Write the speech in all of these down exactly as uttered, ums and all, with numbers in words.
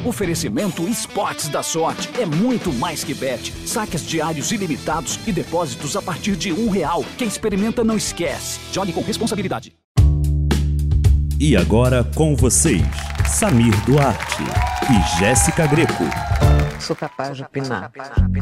Oferecimento Esportes da Sorte. É muito mais que bet. Saques diários ilimitados e depósitos a partir de um real. Quem experimenta não esquece. Jogue com responsabilidade. E agora com vocês, Samir Duarte e Jéssica Greco. Sou capaz de opinar.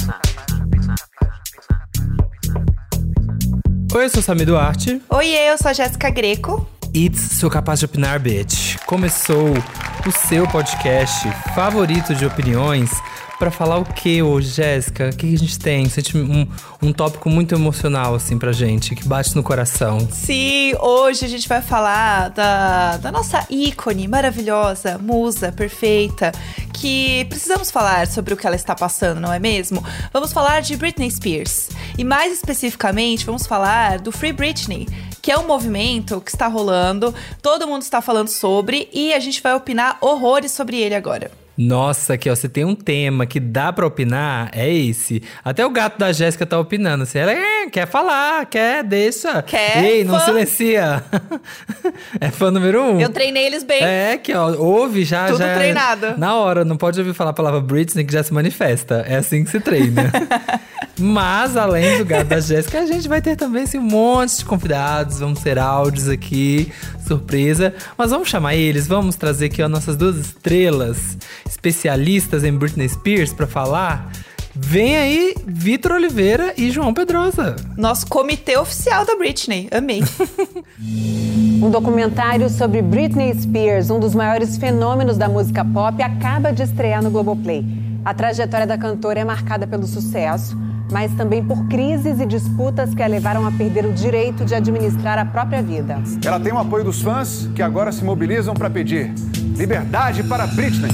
Oi, eu sou Samir Duarte. Oi, eu sou a Jéssica Greco. It's Sou Capaz de Opinar, bitch. Começou o seu podcast favorito de opiniões pra falar o que hoje, Jéssica? O que a gente tem? Um, um tópico muito emocional, assim, pra gente, que bate no coração. Sim, hoje a gente vai falar da, da nossa ícone maravilhosa, musa, perfeita, que precisamos falar sobre o que ela está passando, não é mesmo? Vamos falar de Britney Spears. E mais especificamente, vamos falar do Free Britney, que é um movimento que está rolando, todo mundo está falando sobre, e a gente vai opinar horrores sobre ele agora. Nossa, aqui ó, você tem um tema que dá pra opinar, é esse. Até o gato da Jéssica tá opinando, assim, ela é, quer falar, quer, deixa. Quer, Ei, não fã. Silencia. É fã número um. Eu treinei eles bem. É, que ó, ouve já, Tudo já. treinado. Na hora, não pode ouvir falar a palavra Britney que já se manifesta. É assim que se treina. Mas, além do gato da Jéssica, a gente vai ter também assim, um monte de convidados. Vamos ter áudios aqui, surpresa. Mas vamos chamar eles, vamos trazer aqui ó, nossas duas estrelas especialistas em Britney Spears pra falar. Vem aí Vitor Oliveira e João Pedrosa. Nosso comitê oficial da Britney. Amei. Um documentário sobre Britney Spears, um dos maiores fenômenos da música pop, acaba de estrear no Globoplay. A trajetória da cantora é marcada pelo sucesso, mas também por crises e disputas que a levaram a perder o direito de administrar a própria vida. Ela tem o apoio dos fãs, que agora se mobilizam para pedir liberdade para Britney.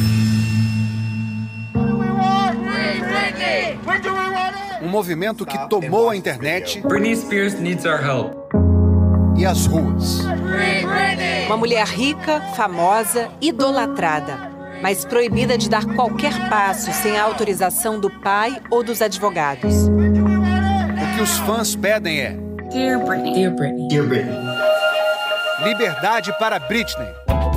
Um movimento que tomou a internet. Britney Spears needs our help. E as ruas. Uma mulher rica, famosa, idolatrada, mas proibida de dar qualquer passo sem a autorização do pai ou dos advogados. O que os fãs pedem é... Dear Britney. Dear Britney. Dear Britney. liberdade para Britney.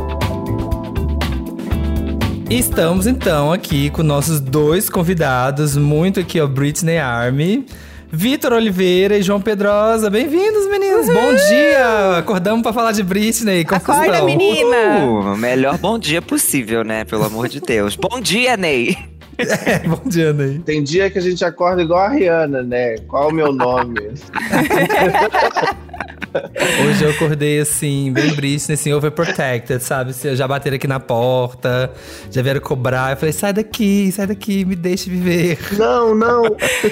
Estamos então aqui com nossos dois convidados, muito aqui ó, Britney Army, Vitor Oliveira e João Pedrosa. Bem-vindos, meninos! Uhum. Bom dia! Acordamos pra falar de Britney. Como Acorda, estão? menina! Uh, melhor bom dia possível, né? Pelo amor de Deus. Bom dia, Ney! É, bom dia, Ney. Tem dia que a gente acorda igual a Rihanna, né? Qual o meu nome? Hoje eu acordei assim, bem Britney, assim, overprotected, sabe? Já bateram aqui na porta, já vieram cobrar. Eu falei, sai daqui, sai daqui, me deixe viver. Não, não.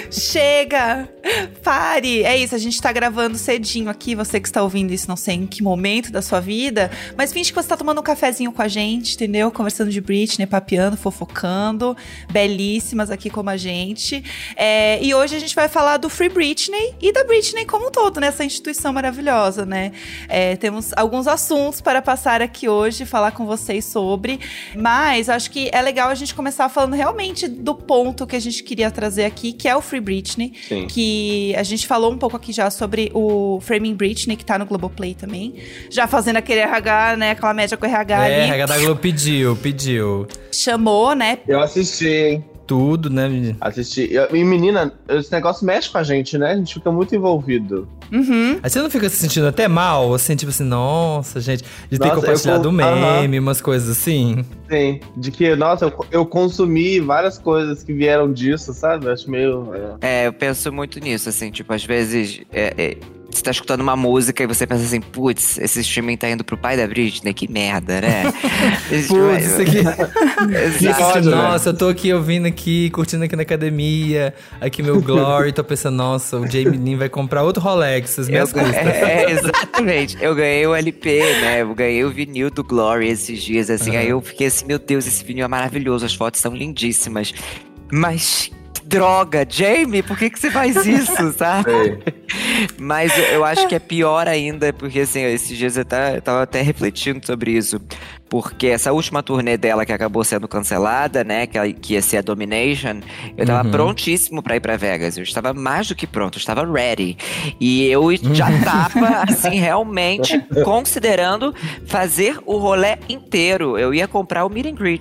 Chega! Pare! É isso, a gente tá gravando cedinho aqui. Você que está ouvindo isso, não sei em que momento da sua vida, mas finge que você tá tomando um cafezinho com a gente, entendeu? Conversando de Britney, papeando, fofocando. Belíssimas aqui como a gente. É, e hoje a gente vai falar do Free Britney e da Britney como um todo, nessa instituição maravilhosa. Né? É, temos alguns assuntos para passar aqui hoje, falar com vocês sobre, mas acho que é legal a gente começar falando realmente do ponto que a gente queria trazer aqui, que é o Free Britney. Sim. Que a gente falou um pouco aqui já sobre o Framing Britney, que tá no Globoplay também, já fazendo aquele R H, né, aquela média com o R H é, ali. R H da Globo pediu, pediu. Chamou, né? Eu assisti, hein? Tudo, né, menina? Assisti. E, menina, esse negócio mexe com a gente, né? A gente fica muito envolvido. Uhum. Aí você não fica se sentindo até mal, assim, tipo assim, nossa, gente, de ter Nossa, compartilhado eu, o meme, uh-huh. umas coisas assim. Sim, de que, nossa, eu, eu consumi várias coisas que vieram disso, sabe? Eu acho meio... É. é, eu penso muito nisso, assim, tipo, às vezes... É, é... Você tá escutando uma música e você pensa assim, putz, esse streaming tá indo pro pai da Britney, que merda, né? Putz, isso aqui... Exato, nossa, eu tô aqui ouvindo aqui, curtindo aqui na academia, aqui meu Glory, tô pensando, nossa, o Jamie Lin vai comprar outro Rolex, as minhas eu, custas. É, exatamente. Eu ganhei o L P, né? Eu ganhei o vinil do Glory esses dias, assim, uhum. Aí eu fiquei assim, meu Deus, esse vinil é maravilhoso, as fotos são lindíssimas, mas... Droga, Jamie, por que que você faz isso, sabe? Mas eu acho que é pior ainda, porque assim, esses dias eu tava até refletindo sobre isso. Porque essa última turnê dela que acabou sendo cancelada, né, que, que ia ser a Domination, eu tava uhum. prontíssimo pra ir pra Vegas. Eu estava mais do que pronto, eu estava ready. E eu já tava, assim, realmente considerando fazer o rolê inteiro. Eu ia comprar o meet and greet.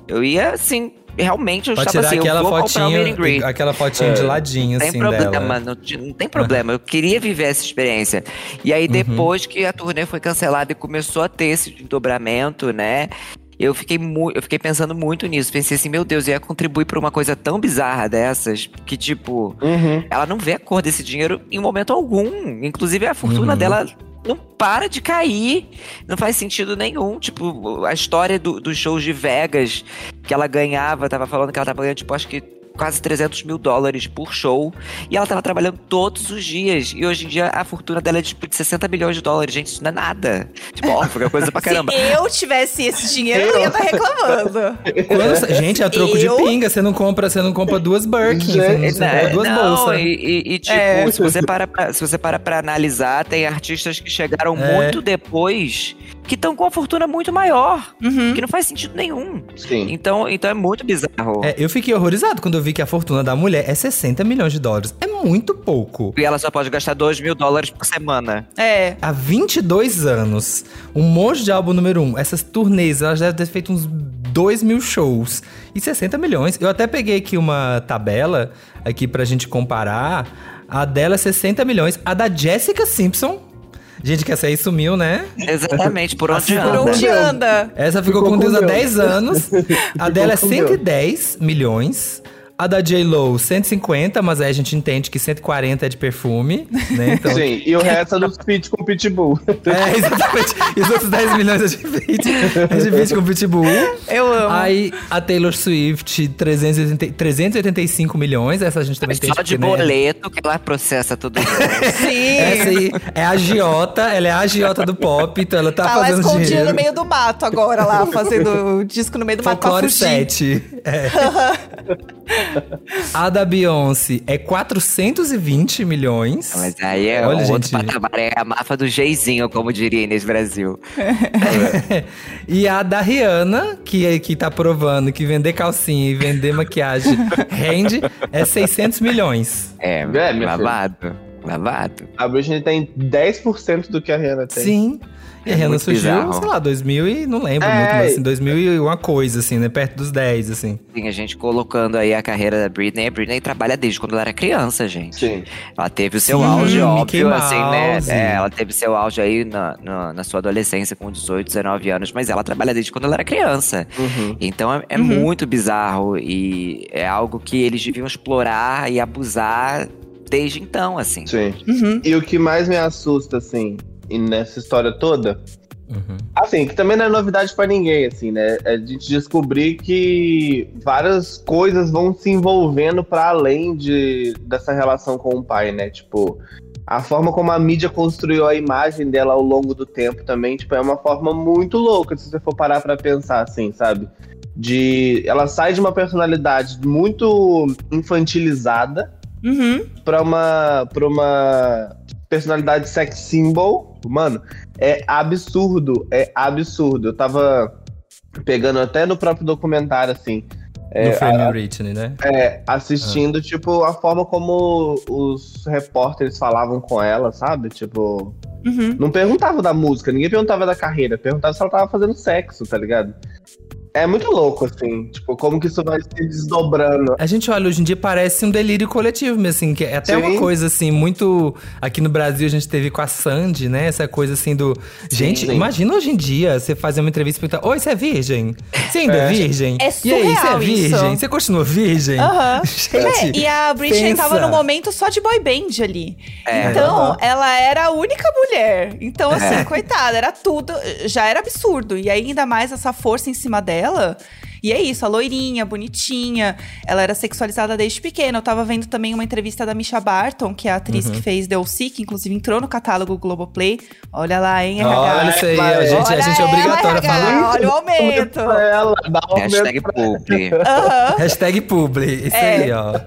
Eu ia, assim, realmente, eu Pode estava assim, aquela eu vou comprar o meet and fotinha, greet. aquela fotinha de ladinho, Não assim, tem problema, dela. não, não tem problema. Eu queria viver essa experiência. E aí, depois que a turnê foi cancelada e começou a ter esse desdobramento, né? Eu fiquei, mu- eu fiquei pensando muito nisso. Pensei assim, meu Deus, eu ia contribuir pra uma coisa tão bizarra dessas. Que, tipo, Uhum. ela não vê a cor desse dinheiro em momento algum. Inclusive, a fortuna Uhum. dela não para de cair. Não faz sentido nenhum. Tipo, a história do- dos shows de Vegas que ela ganhava, tava falando que ela tava ganhando, tipo, acho que quase trezentos mil dólares por show. E ela tava trabalhando todos os dias. E hoje em dia a fortuna dela é tipo de sessenta milhões de dólares. Gente, isso não é nada. Tipo, óbvio, é coisa pra caramba. Se eu tivesse esse dinheiro, eu não ia estar reclamando. Quando- gente, é troco Eu? de pinga. Você não compra, você não compra duas Birkins, você não, você Né? compra duas Não, bolsas. E, e- e, tipo, É. se você para pra, se você para pra analisar, tem artistas que chegaram É. muito depois que estão com a fortuna muito maior. Uhum. Que não faz sentido nenhum. Sim. Então, então é muito bizarro. É, eu fiquei horrorizado quando eu vi que a fortuna da mulher é sessenta milhões de dólares. É muito pouco. E ela só pode gastar dois mil dólares por semana. É. Há vinte e dois anos, um monte de álbum número um. Essas turnês, elas devem ter feito uns dois mil shows. E sessenta milhões. Eu até peguei aqui uma tabela aqui pra gente comparar. A dela é sessenta milhões. A da Jessica Simpson... Gente, que essa aí sumiu, né? Exatamente, por onde Assim, anda. Por onde anda? Essa ficou, Ficou com com Deus há Deus. dez anos. A dela é com cento e Deus. dez milhões. A da J-Lo, cento e cinquenta, mas aí a gente entende que cento e quarenta é de perfume, né? Então, Sim, e o resto é dos feat com Pitbull. é, exatamente. E os outros dez milhões é de feat. É de feat com Pitbull. Eu amo. Aí a Taylor Swift, trezentos e oitenta, trezentos e oitenta e cinco milhões. Essa a gente também tem. Só de boleto que ela processa tudo isso. Sim. Essa aí é a agiota, ela é a agiota do pop, então ela tá, Tá lá fazendo escondida dinheiro. no meio do mato agora, lá, fazendo o disco no meio do mato pra Folclore fugir. sete. É. A da Beyoncé é quatrocentos e vinte milhões. Mas aí é Olha, outro gente. patamar, é a máfia do Geizinho, como diria Inês Brasil. E a da Rihanna, que, que tá provando que vender calcinha e vender maquiagem rende, é seiscentos milhões. É, É, minha babado, babado. A Britney tem dez por cento do que a Rihanna tem. Sim. E a É Rihanna muito surgiu, bizarro. sei lá, dois mil e não lembro É. muito, mas assim, dois mil e uma coisa, assim, né? Perto dos dez, assim. Sim, a gente colocando aí a carreira da Britney. A Britney trabalha desde quando ela era criança, gente. Sim. Ela teve o seu Sim, auge, Mickey óbvio, assim, né? Mouse. É, ela teve seu auge aí na, na, na sua adolescência, com dezoito, dezenove anos. Mas ela trabalha desde quando ela era criança. Uhum. Então é, é muito bizarro. E é algo que eles deviam explorar e abusar desde então, assim. Sim. Uhum. E o que mais me assusta, assim, e nessa história toda, Uhum. assim, que também não é novidade pra ninguém, assim, né? É a gente descobrir que várias coisas vão se envolvendo pra além de, dessa relação com o pai, né? Tipo, a forma como a mídia construiu a imagem dela ao longo do tempo também, tipo, é uma forma muito louca, se você for parar pra pensar, assim, sabe? De, ela sai de uma personalidade muito infantilizada Uhum. pra uma, pra uma personalidade sex symbol. Mano, é absurdo, é absurdo. Eu tava pegando até no próprio documentário, assim, é, No Frame a- Britney, né? é, assistindo, tipo, a forma como os repórteres falavam com ela, sabe? Tipo, Uhum. não perguntava da música, ninguém perguntava da carreira, perguntava se ela tava fazendo sexo, tá ligado? É muito louco, assim, tipo, como que isso vai se desdobrando. A gente olha, hoje em dia parece um delírio coletivo mesmo, assim, que é até Sim. uma coisa, assim, muito... Aqui no Brasil a gente teve com a Sandy, né? Essa coisa, assim, do... Gente, Sim. imagina hoje em dia você fazer uma entrevista e perguntar: oi, você é virgem? Você ainda é, É. virgem? É E aí, você é surreal virgem? isso. Você continua virgem? Aham. Gente, É, e a Britney pensa. tava no momento só de boy band ali. É. Então, Aham. ela era a única mulher. Então, assim, É. coitada, era tudo. Já era absurdo. E ainda mais essa força em cima dela. E é isso, a loirinha, bonitinha. Ela era sexualizada desde pequena. Eu tava vendo também uma entrevista da Misha Barton, que é a atriz que fez The O C, que inclusive entrou no catálogo Globoplay. Olha lá, hein, R H. Olha isso aí, a gente, a Olha gente é ela, obrigatório a R H, falar. Olha o aumento. Pra ela, dá um Hashtag aumento pra ela. publi. Aham. Hashtag publi, isso É. aí, ó.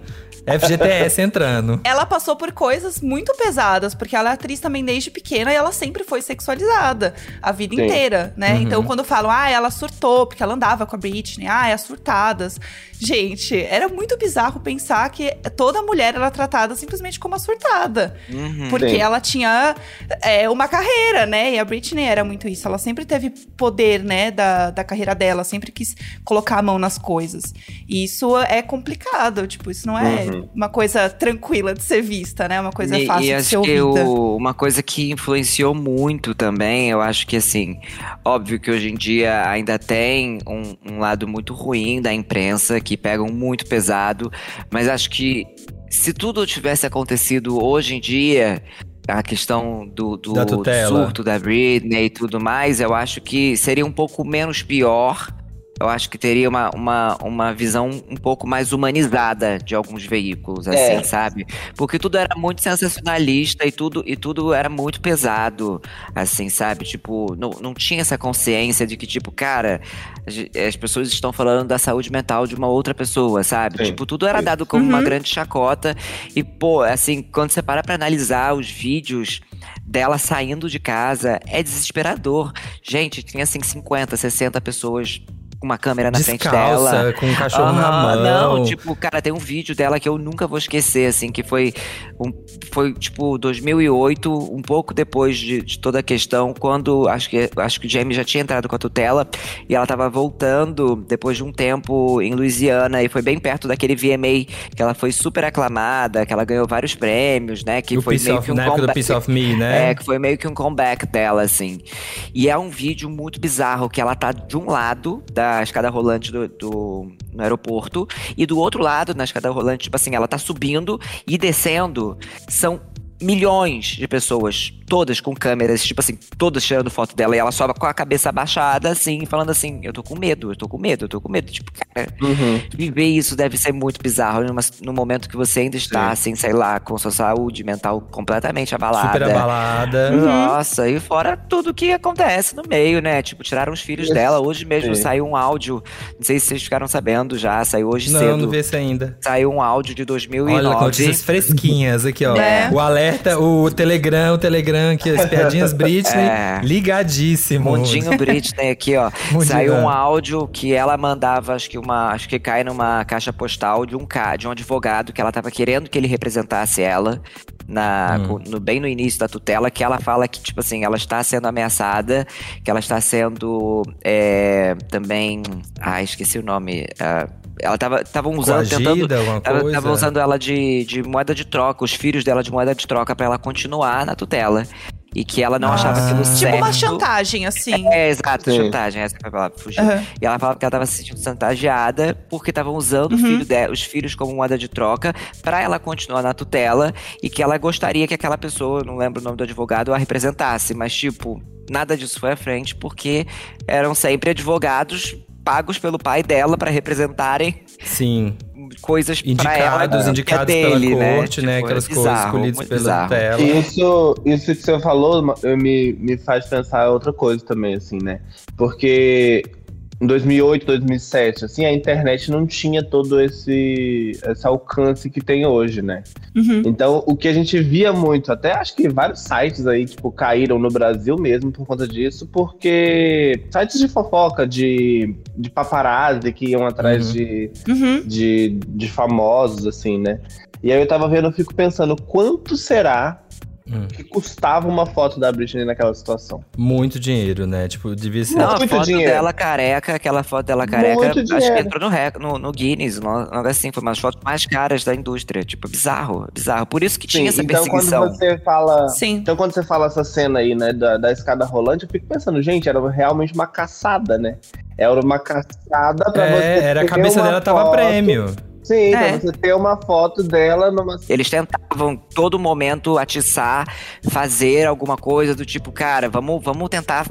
F G T S entrando. Ela passou por coisas muito pesadas, porque ela é atriz também desde pequena e ela sempre foi sexualizada a vida Sim. inteira, né? Uhum. Então, quando falam, ah, ela surtou, porque ela andava com a Britney, ah, é as surtadas. Gente, era muito bizarro pensar que toda mulher era tratada simplesmente como uma surtada. Uhum. Porque Sim. ela tinha é, uma carreira, né? E a Britney era muito isso. Ela sempre teve poder, né, da, da carreira dela. Sempre quis colocar a mão nas coisas. E isso é complicado. Tipo, isso não é Uhum. uma coisa tranquila de ser vista, né? Uma coisa E, fácil e de acho ser que ouvida. o- uma coisa que influenciou muito também, eu acho que assim, óbvio que hoje em dia ainda tem um, um lado muito ruim da imprensa, que pegam muito pesado, mas acho que se tudo tivesse acontecido hoje em dia, a questão do, do Da tutela. surto da Britney e tudo mais, eu acho que seria um pouco menos pior. Eu acho que teria uma, uma, uma visão um pouco mais humanizada de alguns veículos, assim, É. sabe? Porque tudo era muito sensacionalista e tudo, e tudo era muito pesado, assim, sabe? Tipo, não, não tinha essa consciência de que, tipo, cara, as pessoas estão falando da saúde mental de uma outra pessoa, sabe? Sim. Tipo, tudo era Sim. dado como Uhum. uma grande chacota. E, pô, assim, quando você para pra analisar os vídeos dela saindo de casa, é desesperador. Gente, tinha assim cinquenta, sessenta pessoas com uma câmera na frente Descalça, dela. com um cachorro na Aham, mão. Não, tipo, cara, tem um vídeo dela que eu nunca vou esquecer, assim, que foi, um, foi tipo, dois mil e oito, um pouco depois de, de toda a questão, quando acho que, acho que o Jamie já tinha entrado com a tutela, e ela tava voltando, depois de um tempo, em Louisiana, e foi bem perto daquele V M A, que ela foi super aclamada, que ela ganhou vários prêmios, né, que o foi Piece meio of, que um na época do comeback. Piece of Me, né? É, que foi meio que um comeback dela, assim. E é um vídeo muito bizarro, que ela tá de um lado da escada rolante do, do- no aeroporto, e do outro lado, na escada rolante, tipo assim, ela tá subindo e descendo. São milhões de pessoas, todas com câmeras, tipo assim, todas tirando foto dela, e ela sobe com a cabeça abaixada, assim, falando assim, eu tô com medo, eu tô com medo, eu tô com medo. Tipo, cara, Uhum. viver isso deve ser muito bizarro, numa, no momento que você ainda está, assim, sei lá, com sua saúde mental completamente abalada. Super abalada. Nossa, e fora tudo que acontece no meio, né? Tipo, tiraram os filhos Isso. dela. Hoje mesmo Sim. saiu um áudio, não sei se vocês ficaram sabendo já, saiu hoje Não, cedo. não vi esse ainda. Saiu um áudio de dois mil e nove. Olha, notícias fresquinhas aqui, ó. É. O alerta, o Telegram, o Telegram aqui, as piadinhas Britney, É. ligadíssimo. Mundinho Britney aqui, ó. Mundinho. Saiu um áudio que ela mandava, acho que uma, acho que cai numa caixa postal de um ca, de um advogado que ela tava querendo que ele representasse ela na, Hum. co- no, bem no início da tutela, que ela fala que, tipo assim, ela está sendo ameaçada, que ela está sendo é, também, ah, esqueci o nome, ah, ela tava, estavam usando, tentando Coagida, alguma coisa? Estavam usando ela de, de moeda de troca, os filhos dela de moeda de troca pra ela continuar na tutela. E que ela não Ah. achava aquilo Tipo certo. Tipo uma chantagem, assim. É, exato, Sim. chantagem, essa foi a palavra, fugiu. Aham. E ela falava que ela tava se sentindo chantageada porque estavam usando o Uhum. filho de- os filhos como moeda de troca pra ela continuar na tutela e que ela gostaria que aquela pessoa, não lembro o nome do advogado, a representasse. Mas, tipo, nada disso foi à frente porque eram sempre advogados pagos pelo pai dela pra representarem Sim. coisas pra ela. Indicados, que é indicados dele, pela né? corte, né? Tipo, Aquelas é coisas bizarro, escolhidas muito pela bizarro. tela. Isso, isso que você falou eu me, me faz pensar outra coisa também, assim, né? Porque em dois mil e oito, dois mil e sete, assim, a internet não tinha todo esse, esse alcance que tem hoje, né? Uhum. Então, o que a gente via muito, até acho que vários sites aí, tipo, caíram no Brasil mesmo por conta disso, porque sites de fofoca, de, de paparazzi que iam atrás Uhum. de, Uhum. de, de famosos, assim, né? E aí eu tava vendo, eu fico pensando, quanto será Hum. que custava uma foto da Britney naquela situação? Muito dinheiro, né? Tipo, devia ser. Não, a Muito foto dinheiro. dela careca, aquela foto dela careca, Muito acho que dinheiro. entrou no, rec- no, no Guinness, no, no, assim, foi uma das fotos mais caras da indústria. Tipo, bizarro, bizarro. Por isso que tinha essa então perseguição. quando você fala. Sim. Então, quando você fala essa cena aí, né, da, da escada rolante, eu fico pensando, gente, era realmente uma caçada, né? Era uma caçada pra você. É, era a ter cabeça uma dela tava foto- prêmio. Sim, É. pra você ter uma foto dela numa. Eles tentavam todo momento atiçar, fazer alguma coisa do tipo, cara, vamos, vamos tentar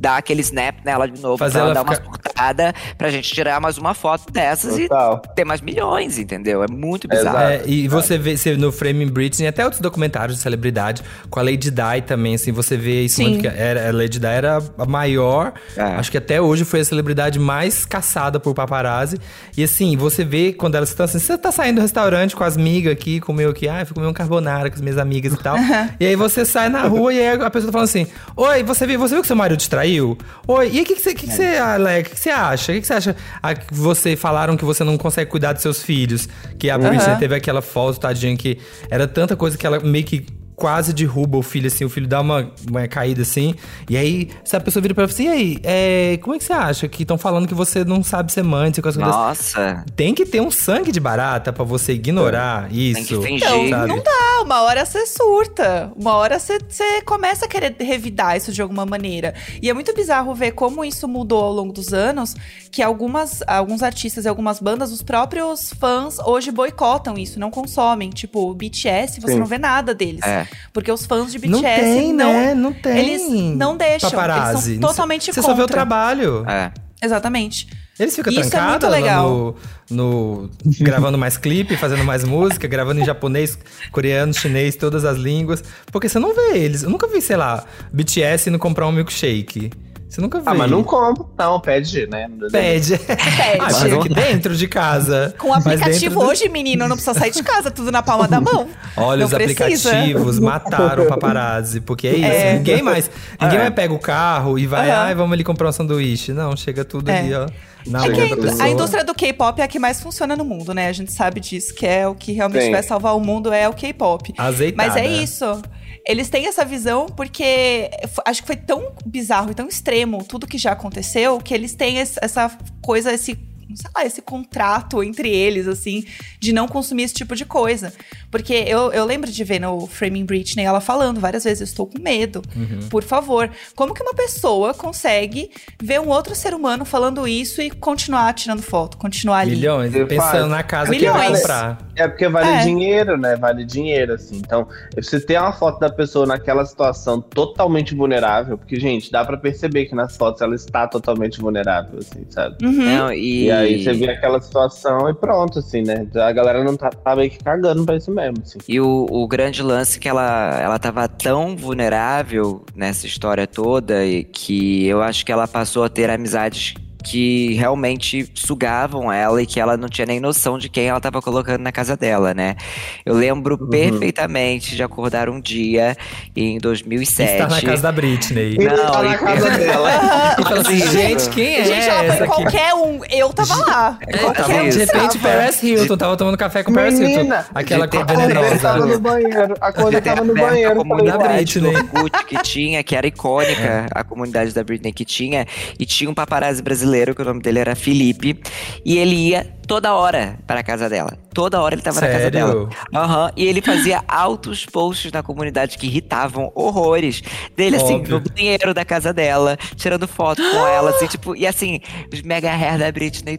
dar aquele snap nela de novo, Fazer pra ela, ela dar uma ficar- surtada, pra gente tirar mais uma foto dessas Total. e ter mais milhões, entendeu? É muito bizarro. Exato. É, e você vê você, no Framing Britney, até outros documentários de celebridade, com a Lady Di também, assim, você vê isso Sim. muito. Que era, a Lady Di era a maior, É. acho que até hoje foi a celebridade mais caçada por paparazzi. E assim, você vê quando elas estão assim, você tá saindo do restaurante com as migas aqui, comeu aqui, ah, eu fui comer um carbonara com as minhas amigas e tal. E aí você sai na rua e aí a pessoa tá falando assim, oi, você viu, você viu que seu marido te traiu? Oi, e aí o que, que, você, que, que você, Alex, que, que você acha? O que, que você acha? Ah, que você falaram que você não consegue cuidar dos seus filhos, que a Britney teve aquela foto, tadinha, que era tanta coisa que ela meio que quase derruba o filho, assim, o filho dá uma, uma caída, assim, e aí essa pessoa vira pra ela assim, e aí, é, como é que você acha? Que estão falando que você não sabe ser mãe, não sei quais coisas. Nossa. Tem que ter um sangue de barata pra você ignorar isso. Tem que fingir. Então, sabe? não dá. Uma hora você surta. Uma hora você, você começa a querer revidar isso de alguma maneira. E é muito bizarro ver como isso mudou ao longo dos anos, que algumas, alguns artistas e algumas bandas, os próprios fãs hoje boicotam isso, não consomem. Tipo, o B T S, você Sim. não vê nada deles. É. Porque os fãs de Não B T S tem, não, né? Não tem. eles não deixam. Paparazzi. Eles são totalmente Você contra. só vê o trabalho. É. Exatamente. Eles ficam Isso é trancados muito legal. no, no- gravando mais clipe, fazendo mais música, gravando em japonês, coreano, chinês, todas as línguas. Porque você não vê eles. Eu nunca vi, sei lá, B T S indo comprar um milkshake. Você nunca vê. Ah, mas não compra, não, pede, né? Pede. Pede. Ah, mas aqui dentro de casa. Com o Mas aplicativo dentro do- hoje, menino, não precisa sair de casa, tudo na palma da mão. Olha, Não os precisa. aplicativos mataram o paparazzi. Porque é isso, É. ninguém mais. Ninguém mais pega o carro e vai, Aham. ai, vamos ali comprar um sanduíche. Não, chega tudo É. ali, ó. Na É mão que da a, in- pessoa. a indústria do K-pop é a que mais funciona no mundo, né? A gente sabe disso, que é o que realmente Sim. vai salvar o mundo, é o K-pop. Azeitada. Mas é isso. Eles têm essa visão porque f- acho que foi tão bizarro e tão extremo tudo que já aconteceu, que eles têm esse- essa coisa, esse, sei lá, esse contrato entre eles, assim, de não consumir esse tipo de coisa. Porque eu, eu lembro de ver no Framing Britney ela falando várias vezes, eu estou com medo, por favor. Como que uma pessoa consegue ver um outro ser humano falando isso e continuar tirando foto, continuar ali? Milhões, Eu pensando faço. na casa Milhões. que vai comprar. É porque vale É. dinheiro, né? Vale dinheiro, assim. Então, você ter uma foto da pessoa naquela situação totalmente vulnerável, porque, gente, dá pra perceber que nas fotos ela está totalmente vulnerável, assim, sabe? Uhum. Não, e... E aí você vê aquela situação e pronto, assim, né? A galera não tá, tá meio que cagando pra isso mesmo, assim. E o, o grande lance que ela, ela tava tão vulnerável nessa história toda e que eu acho que ela passou a ter amizades que realmente sugavam ela e que ela não tinha nem noção de quem ela tava colocando na casa dela, né? Eu lembro Uhum. perfeitamente de acordar um dia em dois mil e sete. Estar na casa da Britney. Ele Não, tá na e- casa dela. E fala assim, gente, quem é Gente, ela essa foi aqui? qualquer um. Eu tava lá. É, Qualquer tava, um de repente, tava. Paris Hilton. Tava tomando café com Paris Hilton. Menina, Aquela de cor ter- A Cordê venenosa. tava no banheiro. A Cordê de ter tava no aberto banheiro. a falei, comunidade Da "Uai, Britney. do Orkut que tinha, que era icônica, a comunidade da Britney que tinha, e tinha um paparazzi brasileiro, que o nome dele era Felipe, e ele ia toda hora para a casa dela. Toda hora ele tava na casa Sério? dela. Aham, e ele fazia altos posts na comunidade que irritavam horrores dele, assim, Óbvio. no banheiro da casa dela, tirando foto com ela, assim, tipo, e assim, os mega hair da Britney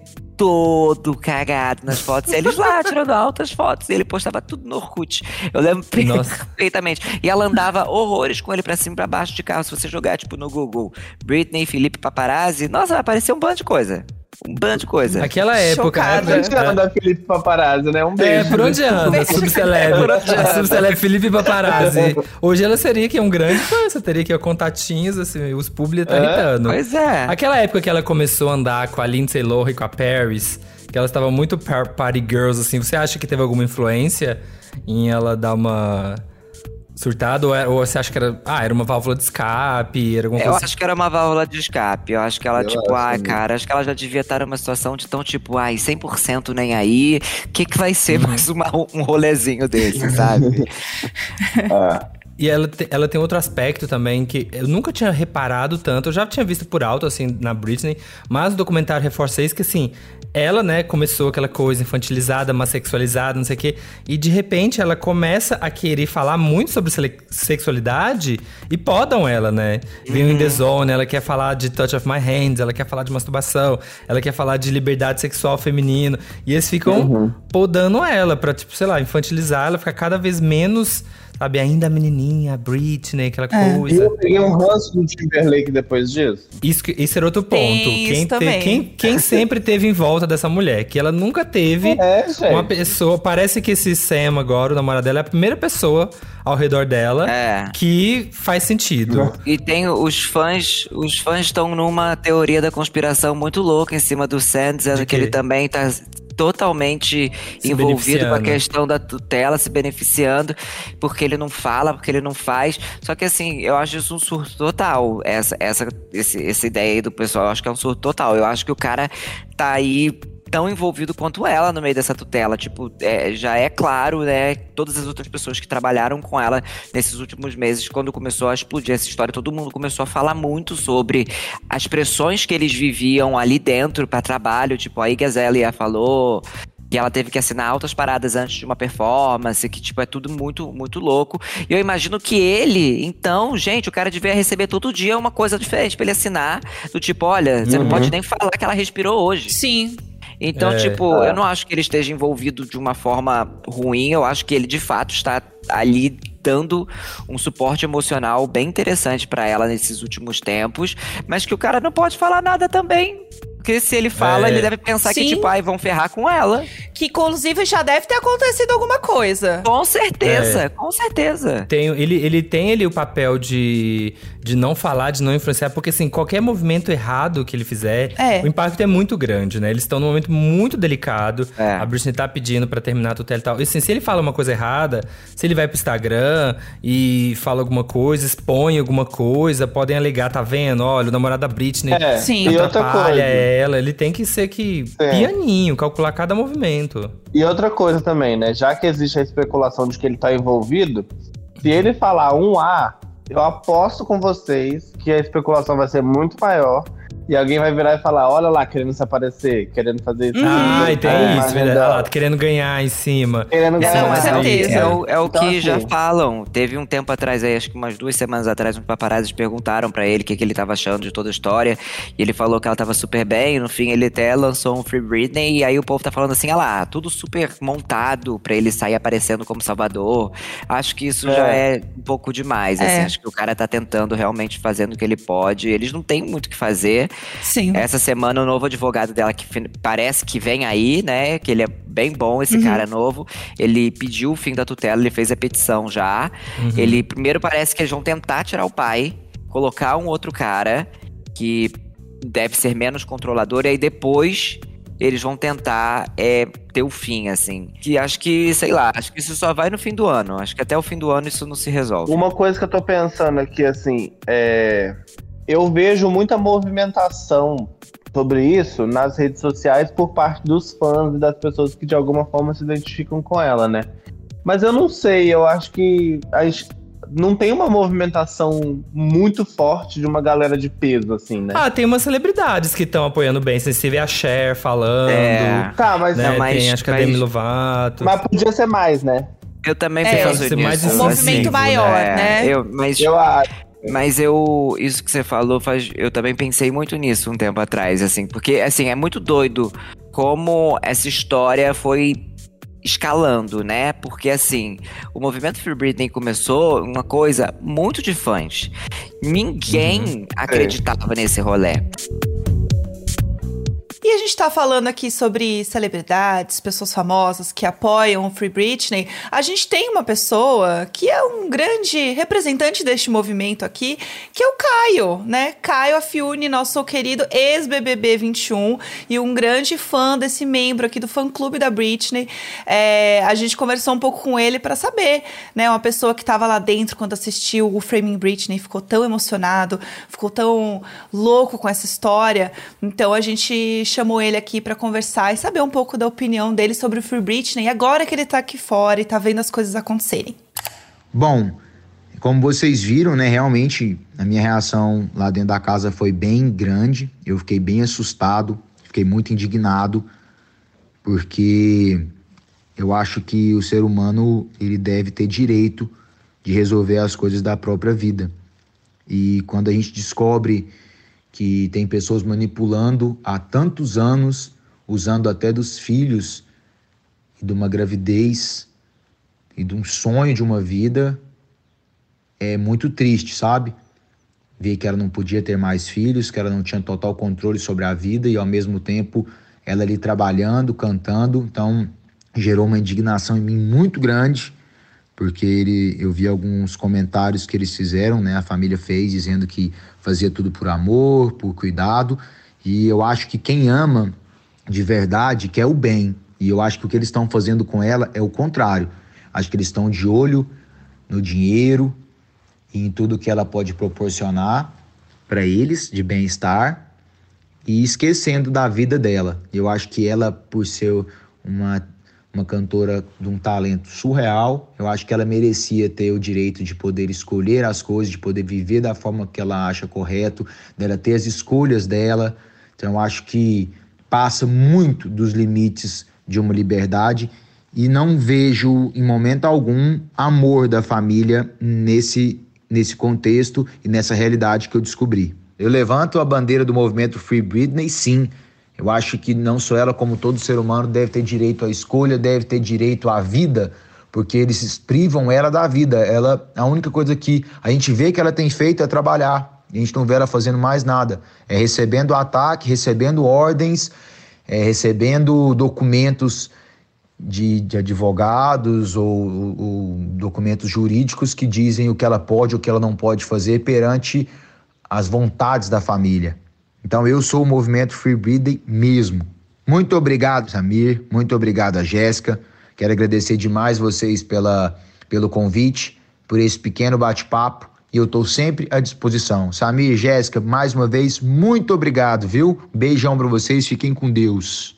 todo cagado nas fotos, e eles lá tirando altas fotos, e ele postava tudo no Orkut. Eu lembro Nossa. perfeitamente. E ela andava horrores com ele pra cima e pra baixo de carro. Se você jogar, tipo, no Google, Britney, Felipe Paparazzi, nossa, vai aparecer um bando de coisa. Um bando de coisa. Aquela época. Chocada. era- Onde que anda Felipe Paparazzi, né? Um É, beijo. por onde anda? A subceleb. A subceleb Felipe Paparazzi. Hoje ela seria que um grande fã. Você teria que ir contatinhos, assim, os publi tá É, irritando. Pois é. Aquela época que ela começou a andar com a Lindsay Lohan e com a Paris, que elas estavam muito par- party girls, assim, você acha que teve alguma influência em ela dar uma surtada? Ou, é- ou você acha que era, ah, era uma válvula de escape? Era alguma Eu coisa assim? acho que era uma válvula de escape. Eu acho que ela, Eu tipo, acho ai, também. cara, acho que ela já devia estar numa situação de tão, tipo, ai, cem por cento nem aí. O que que vai ser Uhum. mais uma, um rolezinho desse, sabe? Ah, E ela, te- ela tem outro aspecto também que eu nunca tinha reparado tanto. Eu já tinha visto por alto, assim, na Britney. Mas o documentário reforça isso, que assim, ela, né, começou aquela coisa infantilizada, mas sexualizada, não sei o quê. E de repente ela começa a querer falar muito sobre sele- sexualidade e podam ela, né? Vem o In The Zone, ela quer falar de Touch of My Hands, ela quer falar de masturbação, ela quer falar de liberdade sexual feminino. E eles ficam podando ela pra, tipo, sei lá, infantilizar ela, ficar cada vez menos, sabe, ainda menininha, minha Britney, aquela É. coisa. E eu peguei um ranço do Timberlake depois disso. Isso, que- isso era outro ponto. Tem isso Quem, te- também. quem, quem sempre teve em volta dessa mulher? Que ela nunca teve É, gente. uma pessoa. Parece que esse Sam agora, o namorado dela, é a primeira pessoa ao redor dela É. que faz sentido. E tem os fãs, os fãs estão numa teoria da conspiração muito louca em cima do Sam, dizendo De que quê? ele também tá totalmente Se envolvido com a beneficiando. questão da tutela, se beneficiando, porque ele não fala, porque ele não faz. Só que assim, eu acho isso um surto total, essa, essa, esse, essa ideia aí do pessoal, eu acho que é um surto total. Eu acho que o cara tá aí tão envolvido quanto ela no meio dessa tutela. Tipo, é, já é claro, né? Todas as outras pessoas que trabalharam com ela nesses últimos meses, quando começou a explodir essa história, todo mundo começou a falar muito sobre as pressões que eles viviam ali dentro para trabalho. Tipo, a Iggy Azalea falou que ela teve que assinar altas paradas antes de uma performance, que, tipo, é tudo muito, muito louco. E eu imagino que ele, então, gente, o cara devia receber todo dia uma coisa diferente pra ele assinar, do tipo, olha, você não pode nem falar que ela respirou hoje. Sim. Então, É. tipo, eu não acho que ele esteja envolvido de uma forma ruim, eu acho que ele, de fato, está ali dando um suporte emocional bem interessante pra ela nesses últimos tempos, mas que o cara não pode falar nada também. Porque se ele fala, É. ele deve pensar Sim. que, tipo, ai, vão ferrar com ela. Que, inclusive, já deve ter acontecido alguma coisa. Com certeza, É. com certeza. Tem, ele, ele tem ali o papel de, de não falar, de não influenciar, porque assim, qualquer movimento errado que ele fizer, É. o impacto é muito grande, né? Eles estão num momento muito delicado. É. A Britney tá pedindo pra terminar a tutela e tal. E assim, se ele fala uma coisa errada, se ele vai pro Instagram e fala alguma coisa, expõe alguma coisa, podem alegar, tá vendo? Olha, o namorado da Britney É, Sim. e outra atrapalha coisa. ela. Ele tem que ser que pianinho, calcular cada movimento. E outra coisa também, né? Já que existe a especulação de que ele tá envolvido, se ele falar um A, eu aposto com vocês que a especulação vai ser muito maior. E alguém vai virar e falar, olha lá, querendo se aparecer, querendo fazer isso. Ah, e tem É, isso, mas verdade. não. Olha lá, tá querendo ganhar em cima. Querendo É, ganhar não, com mais. certeza. É o, é o Então, que assim, já falam. Teve um tempo atrás aí, acho que umas duas semanas atrás, uns paparazzi perguntaram pra ele o que, que ele tava achando de toda a história. E ele falou que ela tava super bem. No fim, ele até lançou um Free Britney. E aí o povo tá falando assim, ah lá, tudo super montado pra ele sair aparecendo como salvador. Acho que isso É. já é um pouco demais. É. Assim, acho que o cara tá tentando realmente fazendo o que ele pode. Eles não têm muito o que fazer. Sim. Essa semana o novo advogado dela, que fin- parece que vem aí, né? Que ele é bem bom, esse cara novo. Ele pediu o fim da tutela, ele fez a petição já. Ele, primeiro, parece que eles vão tentar tirar o pai, colocar um outro cara que deve ser menos controlador, e aí depois eles vão tentar é, ter o fim, assim. Que acho que, sei lá, acho que isso só vai no fim do ano. Acho que até o fim do ano isso não se resolve. Uma coisa que eu tô pensando aqui, assim, é. Eu vejo muita movimentação sobre isso nas redes sociais por parte dos fãs e das pessoas que de alguma forma se identificam com ela, né? Mas eu não sei, eu acho que a gente não tem uma movimentação muito forte de uma galera de peso, assim, né? Ah, tem umas celebridades que estão apoiando bem. Você vê a Cher falando. É. Tá, mas, Né? Não, mas- tem, acho que a mas- Demi Lovato. mas podia ser mais, né? Eu também É, penso ser nisso. mais Um incisivo, movimento né? maior, É, né? eu, mas Eu acho. Mas eu, isso que você falou, faz, eu também pensei muito nisso um tempo atrás, assim, porque, assim, é muito doido como essa história foi escalando, né? Porque, assim, o movimento Free Britney começou uma coisa muito de fãs. Ninguém acreditava nesse rolê. E a gente tá falando aqui sobre celebridades, pessoas famosas que apoiam o Free Britney. A gente tem uma pessoa que é um grande representante deste movimento aqui, que é o Caio, né? Caio Afiuni, nosso querido ex-B B B vinte e um e um grande fã desse membro aqui do fã-clube da Britney. É, a gente conversou um pouco com ele pra saber, né? Uma pessoa que tava lá dentro quando assistiu o Framing Britney, ficou tão emocionado, ficou tão louco com essa história. Então a gente chamou ele aqui pra conversar e saber um pouco da opinião dele sobre o Free Britney, agora que ele tá aqui fora e tá vendo as coisas acontecerem. Bom, como vocês viram, né, realmente a minha reação lá dentro da casa foi bem grande. Eu fiquei bem assustado, fiquei muito indignado, porque eu acho que o ser humano, ele deve ter direito de resolver as coisas da própria vida. E quando a gente descobre que tem pessoas manipulando há tantos anos, usando até dos filhos e de uma gravidez e de um sonho de uma vida, é muito triste, sabe? Ver que ela não podia ter mais filhos, que ela não tinha total controle sobre a vida e ao mesmo tempo ela ali trabalhando, cantando. Então gerou uma indignação em mim muito grande, porque ele, eu vi alguns comentários que eles fizeram, né? A família fez, dizendo que fazia tudo por amor, por cuidado. E eu acho que quem ama de verdade quer o bem. E eu acho que o que eles estão fazendo com ela é o contrário. Acho que eles estão de olho no dinheiro e em tudo que ela pode proporcionar para eles de bem-estar e esquecendo da vida dela. Eu acho que ela, por ser uma, uma cantora de um talento surreal, eu acho que ela merecia ter o direito de poder escolher as coisas, de poder viver da forma que ela acha correto, dela ter as escolhas dela. Então eu acho que passa muito dos limites de uma liberdade e não vejo em momento algum amor da família nesse, nesse contexto e nessa realidade que eu descobri. Eu levanto a bandeira do movimento Free Britney, sim. Eu acho que não só ela, como todo ser humano, deve ter direito à escolha, deve ter direito à vida, porque eles privam ela da vida. Ela, a única coisa que a gente vê que ela tem feito é trabalhar. A gente não vê ela fazendo mais nada. É recebendo ataque, recebendo ordens, é recebendo documentos de, de advogados ou, ou documentos jurídicos que dizem o que ela pode ou o que ela não pode fazer perante as vontades da família. Então eu sou o movimento Free Britney mesmo. Muito obrigado, Samir. Muito obrigado a Jéssica. Quero agradecer demais vocês pela, pelo convite, por esse pequeno bate-papo. E eu estou sempre à disposição. Samir e Jéssica, mais uma vez, muito obrigado, viu? Beijão pra vocês, fiquem com Deus.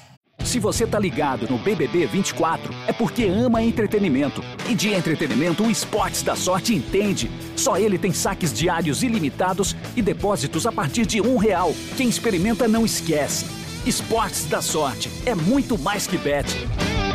Se você tá ligado no B B B vinte e quatro, é porque ama entretenimento. E de entretenimento, o Esportes da Sorte entende. Só ele tem saques diários ilimitados e depósitos a partir de um real. Quem experimenta não esquece. Esportes da Sorte é muito mais que bet.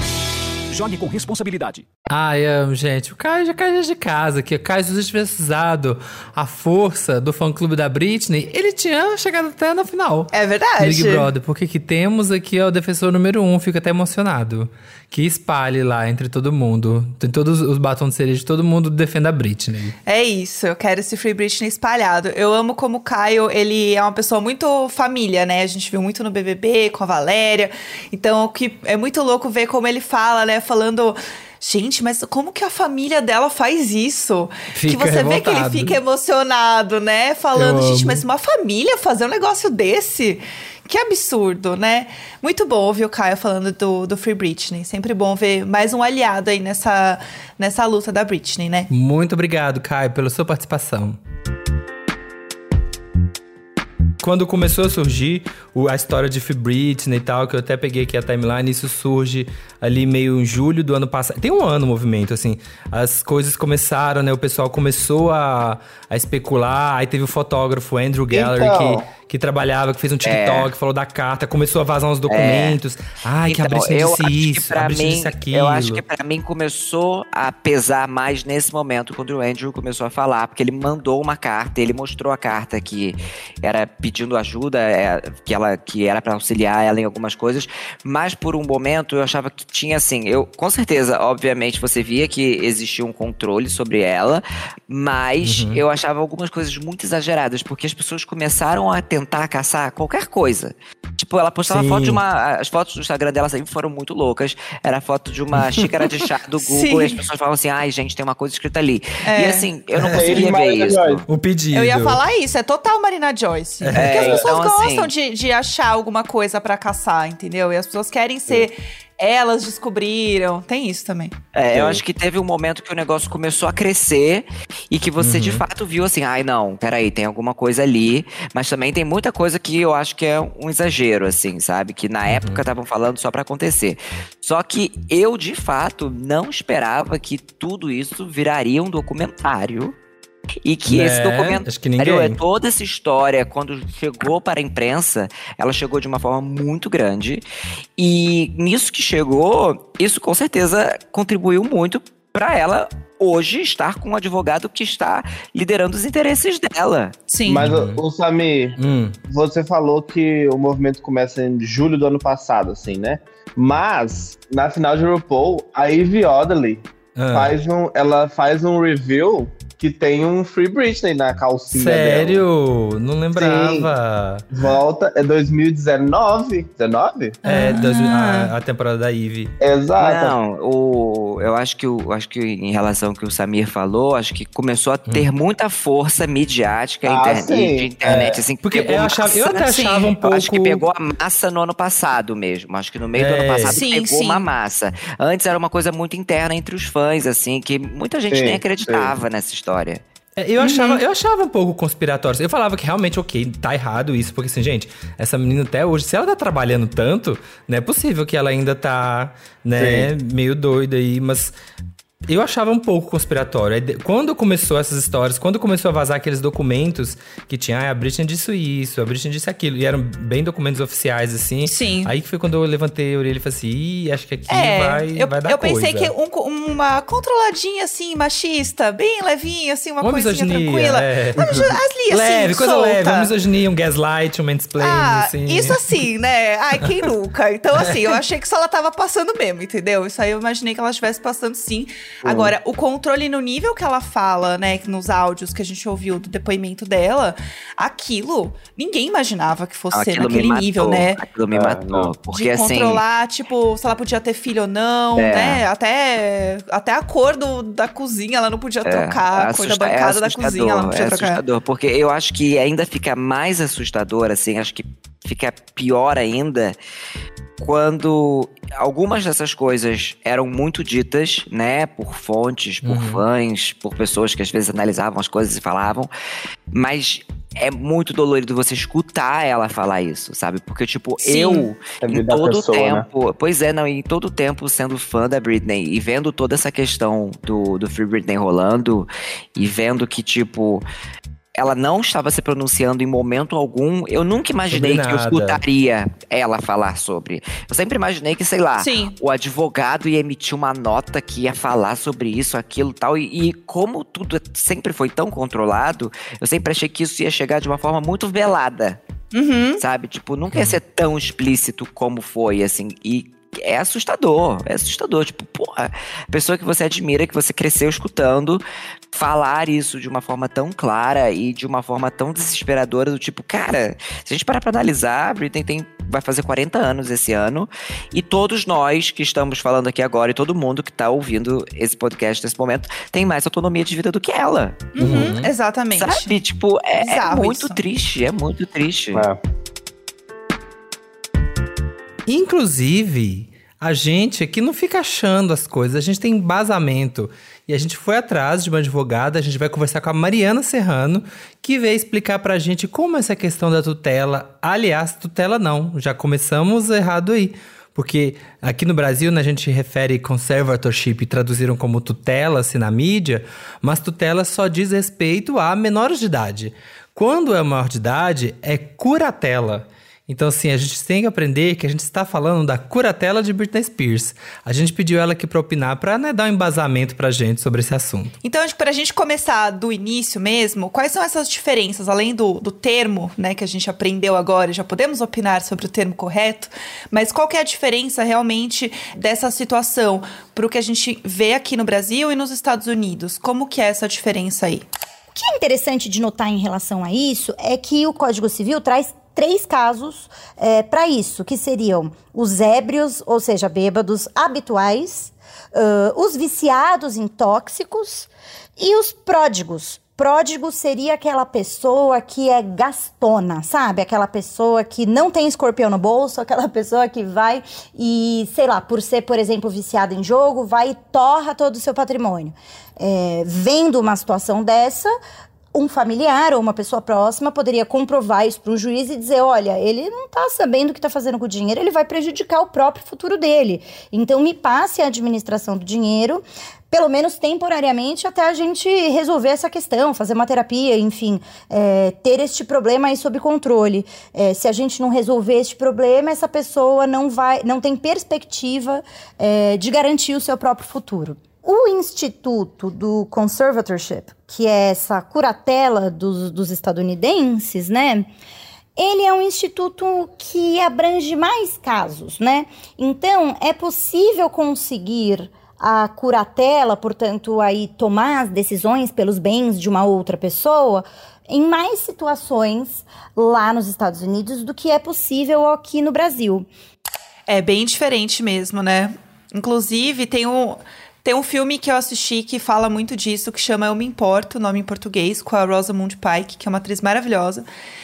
Jogue com responsabilidade. Ai, amo, gente. O Caio já caiu de casa aqui. O Caio, se você tivesse usado a força do fã-clube da Britney, ele tinha chegado até na final. É verdade. Big Brother. Porque que temos aqui ó, o defensor número um. Fico até emocionado. Que espalhe lá entre todo mundo. Tem todos os batons de cereja. Todo mundo defenda a Britney. É isso. Eu quero esse Free Britney espalhado. Eu amo como o Caio, ele é uma pessoa muito família, né? A gente viu muito no B B B, com a Valéria. Então, que é muito louco ver como ele fala, né? Falando... Gente, mas como que a família dela faz isso? Fica que você revoltado. vê que ele fica emocionado, né? Falando, Eu gente, amo. mas uma família fazer um negócio desse? Que absurdo, né? Muito bom ouvir o Caio falando do, do Free Britney. Sempre bom ver mais um aliado aí nessa, nessa luta da Britney, né? Muito obrigado, Caio, pela sua participação. Quando começou a surgir o, a história de Free Britney e tal, que eu até peguei aqui a timeline, isso surge ali meio em julho do ano passado. Tem um ano o movimento, assim. As coisas começaram, né? O pessoal começou a, a especular. Aí teve o fotógrafo Andrew Gallery, Então. que, que trabalhava, que fez um TikTok, É. falou da carta. Começou a vazar uns documentos. Ai, que a Então, Britney eu disse acho que isso, pra a Britney mim, disse aquilo. Eu acho que pra mim começou a pesar mais nesse momento, quando o Andrew começou a falar, porque ele mandou uma carta, ele mostrou a carta que era pedindo ajuda, é, que, ela, que era pra auxiliar ela em algumas coisas, mas por um momento eu achava que tinha assim, eu, com certeza, obviamente você via que existia um controle sobre ela, mas Uhum. eu achava algumas coisas muito exageradas, porque as pessoas começaram a tentar caçar qualquer coisa. Tipo, ela postava Sim. foto de uma... As fotos do Instagram dela sempre foram muito loucas. Era foto de uma xícara de chá do Google Sim. e as pessoas falavam assim, ai, gente, tem uma coisa escrita ali. É. E assim, eu não É, conseguia ver Marina isso. Joyce. O pedido. Eu ia falar isso, é total Marina Joyce. Porque as pessoas então, gostam assim- de, de achar alguma coisa pra caçar, entendeu? E as pessoas querem ser... Elas descobriram. Tem isso também. É, eu acho que teve um momento que o negócio começou a crescer e que você Uhum. de fato viu assim, ai não, peraí, tem alguma coisa ali, mas também tem muita coisa que eu acho que é um exagero, assim, sabe? Que na época estavam falando só pra acontecer. Só que eu, de fato, não esperava que tudo isso viraria um documentário. E que Né? esse documentário, Acho que ninguém. toda essa história, quando chegou para a imprensa, ela chegou de uma forma muito grande. E nisso que chegou, isso com certeza contribuiu muito para ela hoje estar com um advogado que está liderando os interesses dela. Sim. Mas, o, o Samir, Hum. você falou que o movimento começa em julho do ano passado, assim, né? Mas, na final de RuPaul, a Ivy Oddly Ah. faz um, ela faz um review que tem um Free Britney na calcinha Sério? dela. Não lembrava. Sim. Volta, é dois mil e dezenove? dezenove? É, Ah. dois, a, a temporada da Ivy. Exato. Não, o, eu acho que, o, acho que em relação ao que o Samir falou, acho que começou a ter hum. muita força midiática ah, internet, de internet, é. assim, que porque pegou eu, achava, massa, eu até achava um pouco... Eu acho que pegou a massa no ano passado mesmo. Acho que no meio é. do ano passado sim, pegou sim. uma massa. Antes era uma coisa muito interna entre os fãs, assim, que muita gente sim, nem acreditava sim. nessa história. Eu, uhum. achava, eu achava um pouco conspiratório. Eu falava que realmente, ok, tá errado isso. Porque assim, gente, essa menina até hoje, se ela tá trabalhando tanto, não é possível que ela ainda tá, né, sim. meio doida aí. Mas eu achava um pouco conspiratório. Quando começou essas histórias, quando começou a vazar aqueles documentos que tinha, ah, a Britney disse isso, a Britney disse aquilo. E eram bem documentos oficiais, assim. Sim. Aí que foi quando eu levantei a orelha e falei assim, ih, acho que aqui é, vai, eu, vai dar eu coisa. Eu pensei que um, uma controladinha, assim, machista, bem levinha, assim, uma, uma coisinha misoginia, tranquila. É. As li, assim, leve, coisa solta. leve. Uma misoginia, um gaslight, um mansplaining, ah, assim. Isso assim, né? Ai, quem nunca? Então, assim, eu achei que só ela tava passando mesmo, entendeu? Isso aí eu imaginei que ela estivesse passando, sim. Hum. Agora, o controle no nível que ela fala, né, nos áudios que a gente ouviu do depoimento dela, aquilo, ninguém imaginava que fosse aquilo ser naquele matou, nível, né? Aquilo me matou, porque de assim... controlar, tipo, se ela podia ter filho ou não, é. né? Até, até a cor do, da cozinha ela não podia é, trocar, a cor da bancada é da cozinha ela não podia é trocar. É assustador, porque eu acho que ainda fica mais assustador, assim, acho que fica pior ainda quando algumas dessas coisas eram muito ditas, né, por fontes, por uhum. fãs, por pessoas que às vezes analisavam as coisas e falavam, mas é muito dolorido você escutar ela falar isso, sabe? Porque, tipo, Sim. eu, é em todo o pessoa, tempo... Né? Pois é, não, em todo o tempo sendo fã da Britney e vendo toda essa questão do, do Free Britney rolando e vendo que, tipo... ela não estava se pronunciando em momento algum. Eu nunca imaginei que eu escutaria ela falar sobre. Eu sempre imaginei que, sei lá, Sim. o advogado ia emitir uma nota que ia falar sobre isso, aquilo e tal. E, e como tudo sempre foi tão controlado, eu sempre achei que isso ia chegar de uma forma muito velada. Uhum. Sabe? Tipo, nunca ia ser tão explícito como foi, assim. E é assustador, é assustador. Tipo, porra, a pessoa que você admira, que você cresceu escutando, falar isso de uma forma tão clara e de uma forma tão desesperadora, do tipo, cara, se a gente parar pra analisar, a Britney tem, vai fazer quarenta anos esse ano, e todos nós que estamos falando aqui agora, e todo mundo que tá ouvindo esse podcast nesse momento, tem mais autonomia de vida do que ela. Uhum, uhum. Exatamente. Sabe? Tipo, é, é muito isso. triste, é muito triste. É. Inclusive, a gente aqui não fica achando as coisas, a gente tem embasamento. E a gente foi atrás de uma advogada, a gente vai conversar com a Mariana Serrano, que veio explicar pra gente como essa questão da tutela... Aliás, tutela não, já começamos errado aí. Porque aqui no Brasil, né, a gente refere conservatorship e traduziram como tutela, assim, na mídia, mas tutela só diz respeito a menores de idade. Quando é maior de idade, é curatela. Então, assim, a gente tem que aprender que a gente está falando da curatela de Britney Spears. A gente pediu ela aqui para opinar, para, né, dar um embasamento pra gente sobre esse assunto. Então, para a gente começar do início mesmo, quais são essas diferenças? Além do, do termo, né, que a gente aprendeu agora, já podemos opinar sobre o termo correto, mas qual que é a diferença realmente dessa situação para o que a gente vê aqui no Brasil e nos Estados Unidos? Como que é essa diferença aí? O que é interessante de notar em relação a isso é que o Código Civil traz três casos é, para isso, que seriam os ébrios, ou seja, bêbados habituais, uh, os viciados em tóxicos e os pródigos. Pródigo seria aquela pessoa que é gastona, sabe? Aquela pessoa que não tem escorpião no bolso, aquela pessoa que vai e, sei lá, por ser, por exemplo, viciada em jogo, vai e torra todo o seu patrimônio. É, vendo uma situação dessa, um familiar ou uma pessoa próxima poderia comprovar isso para um juiz e dizer, olha, ele não está sabendo o que está fazendo com o dinheiro, ele vai prejudicar o próprio futuro dele. Então, me passe a administração do dinheiro, pelo menos temporariamente, até a gente resolver essa questão, fazer uma terapia, enfim, é, ter este problema aí sob controle. É, se a gente não resolver este problema, essa pessoa não, vai, não tem perspectiva é, de garantir o seu próprio futuro. O Instituto do Conservatorship, que é essa curatela dos, dos estadunidenses, né? Ele é um instituto que abrange mais casos, né? Então, é possível conseguir a curatela, portanto, aí tomar as decisões pelos bens de uma outra pessoa, em mais situações lá nos Estados Unidos do que é possível aqui no Brasil. É bem diferente mesmo, né? Inclusive, tem um, tem um filme que eu assisti que fala muito disso, que chama Eu Me Importo, nome em português, com a Rosamund Pike, que é uma atriz maravilhosa.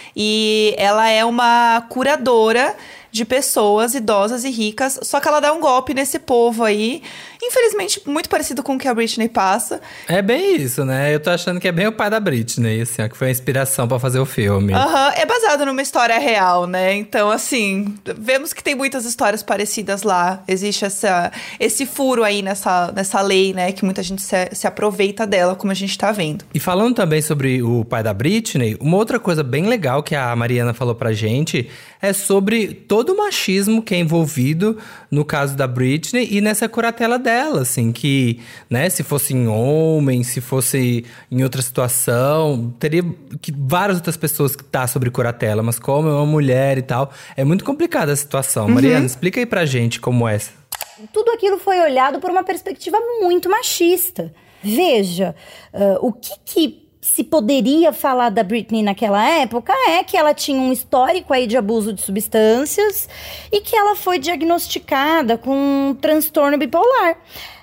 E ela é uma curadora de pessoas idosas e ricas, só que ela dá um golpe nesse povo aí, infelizmente muito parecido com o que a Britney passa. É bem isso, né? Eu tô achando que é bem o pai da Britney, assim, ó, que foi a inspiração pra fazer o filme. Aham, uhum. É baseado numa história real, né? Então, assim, vemos que tem muitas histórias parecidas lá. Existe essa, esse furo aí nessa, nessa lei, né? Que muita gente se, se aproveita dela, como a gente tá vendo. E falando também sobre o pai da Britney, uma outra coisa bem legal que a Mariana falou pra gente é sobre todo o machismo que é envolvido no caso da Britney e nessa curatela dela, assim, que, né, se fosse em homem, se fosse em outra situação, teria que várias outras pessoas que tá sobre curatela, mas como é uma mulher e tal, é muito complicada a situação. Uhum. Mariana, explica aí pra gente como é essa. Tudo aquilo foi olhado por uma perspectiva muito machista. Veja, uh, o que que se poderia falar da Britney naquela época é que ela tinha um histórico aí de abuso de substâncias e que ela foi diagnosticada com um transtorno bipolar.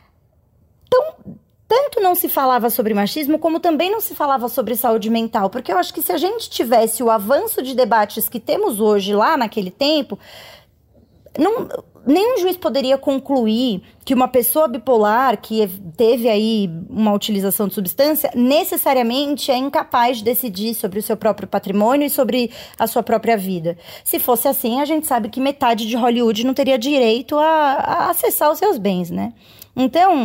Então, tanto não se falava sobre machismo, como também não se falava sobre saúde mental, porque eu acho que se a gente tivesse o avanço de debates que temos hoje lá naquele tempo, não... nenhum juiz poderia concluir que uma pessoa bipolar que teve aí uma utilização de substância necessariamente é incapaz de decidir sobre o seu próprio patrimônio e sobre a sua própria vida. Se fosse assim, a gente sabe que metade de Hollywood não teria direito a, a acessar os seus bens, né? Então,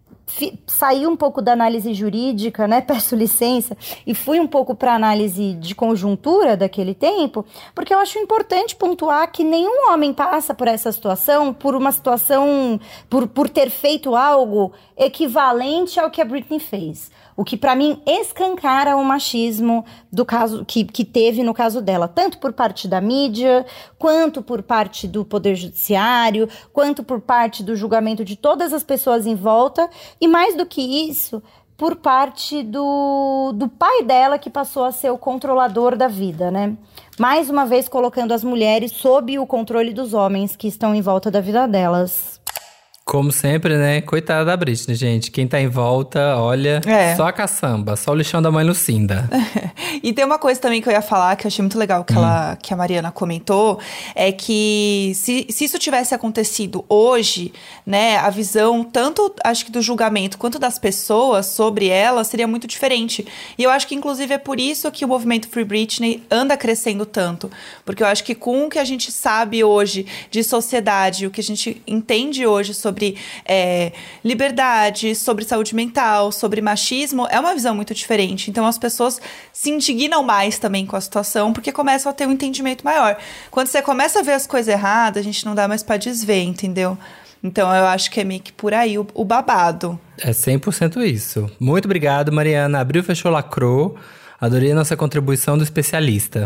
saí um pouco da análise jurídica, né, peço licença, e fui um pouco para a análise de conjuntura daquele tempo, porque eu acho importante pontuar que nenhum homem passa por essa situação, por uma situação, por, por ter feito algo equivalente ao que a Britney fez. O que, para mim, escancara o machismo do caso, que, que teve no caso dela, tanto por parte da mídia, quanto por parte do Poder Judiciário, quanto por parte do julgamento de todas as pessoas em volta, e mais do que isso, por parte do, do pai dela, que passou a ser o controlador da vida, né? Mais uma vez colocando as mulheres sob o controle dos homens que estão em volta da vida delas. Como sempre, né? Coitada da Britney, gente. Quem tá em volta, olha, é. só a caçamba, só o lixão da mãe Lucinda. E tem uma coisa também que eu ia falar, que eu achei muito legal, que, hum. ela, que a Mariana comentou, é que se, se isso tivesse acontecido hoje, né, a visão, tanto, acho que do julgamento, quanto das pessoas sobre ela, seria muito diferente. E eu acho que, inclusive, é por isso que o movimento Free Britney anda crescendo tanto. Porque eu acho que com o que a gente sabe hoje de sociedade, o que a gente entende hoje sobre sobre é, liberdade, sobre saúde mental, sobre machismo, é uma visão muito diferente. Então as pessoas se indignam mais também com a situação, porque começam a ter um entendimento maior. Quando você começa a ver as coisas erradas, a gente não dá mais pra desver, entendeu? Então eu acho que é meio que por aí o, o babado. É cem por cento isso. Muito obrigado, Mariana. Abriu, fechou, lacrou. Adorei a nossa contribuição do especialista.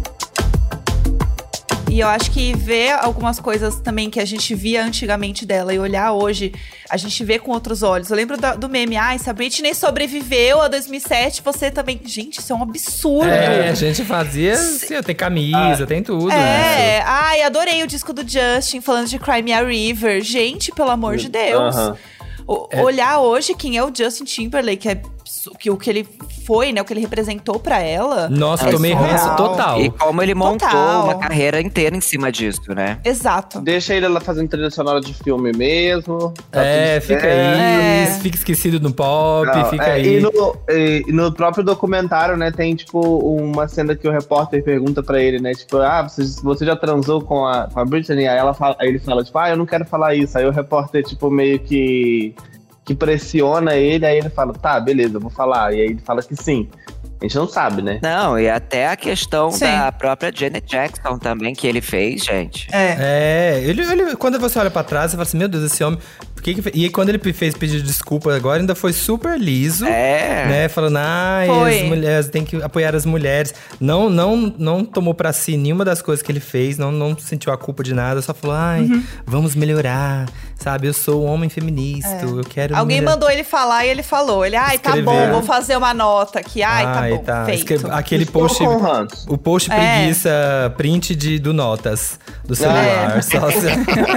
E eu acho que ver algumas coisas também que a gente via antigamente dela e olhar hoje, a gente vê com outros olhos. Eu lembro do, do meme, ai, ah, se a Britney sobreviveu a dois mil e sete, você também... Gente, isso é um absurdo. É, a gente fazia, assim, tem camisa, ah, tem tudo. É, né? ai, adorei o disco do Justin falando de Cry Me a River. Gente, pelo amor de Deus. Uh-huh. O, é. Olhar hoje quem é o Justin Timberlake, é, que, o que ele foi, né? O que ele representou pra ela. Nossa, é tomei ranço total. E como ele montou total. uma carreira inteira em cima disso, né? Exato. Deixa ele lá fazendo trilha sonora de filme mesmo. Tá é, fica aí. É. Fica esquecido no pop, Não, fica é, aí. E no, e, e no próprio documentário, né, tem, tipo, uma cena que o repórter pergunta pra ele, né? Tipo, ah, você, você já transou com a, com a Britney? Aí, ela fala, aí ele fala, tipo, ah, eu não quero falar isso. Aí o repórter, tipo, meio que... que pressiona ele, aí ele fala, tá, beleza, eu vou falar. E aí ele fala que sim. A gente não sabe, né? Não, e até a questão sim. da própria Janet Jackson também, que ele fez, gente. É. É, ele, ele, quando você olha pra trás, você fala assim, meu Deus, esse homem... Por que que fe- E aí, quando ele pe- fez pedido de desculpa agora, ainda foi super liso. É. Né? Falando, ai, Foi. as mulheres, tem que apoiar as mulheres. Não, não, não tomou pra si nenhuma das coisas que ele fez, não, não sentiu a culpa de nada, só falou, ai, Uhum. vamos melhorar. Sabe, eu sou um homem feminista, eu quero. Alguém melhor- mandou ele falar e ele falou. Ele, ai, tá Escreveu. bom, vou fazer uma nota aqui. Ai, tá Ai, bom, tá. feito. Escreve- Aquele Estou post. com Hans. O post É. preguiça, print de, do Notas, do celular. É. Só se-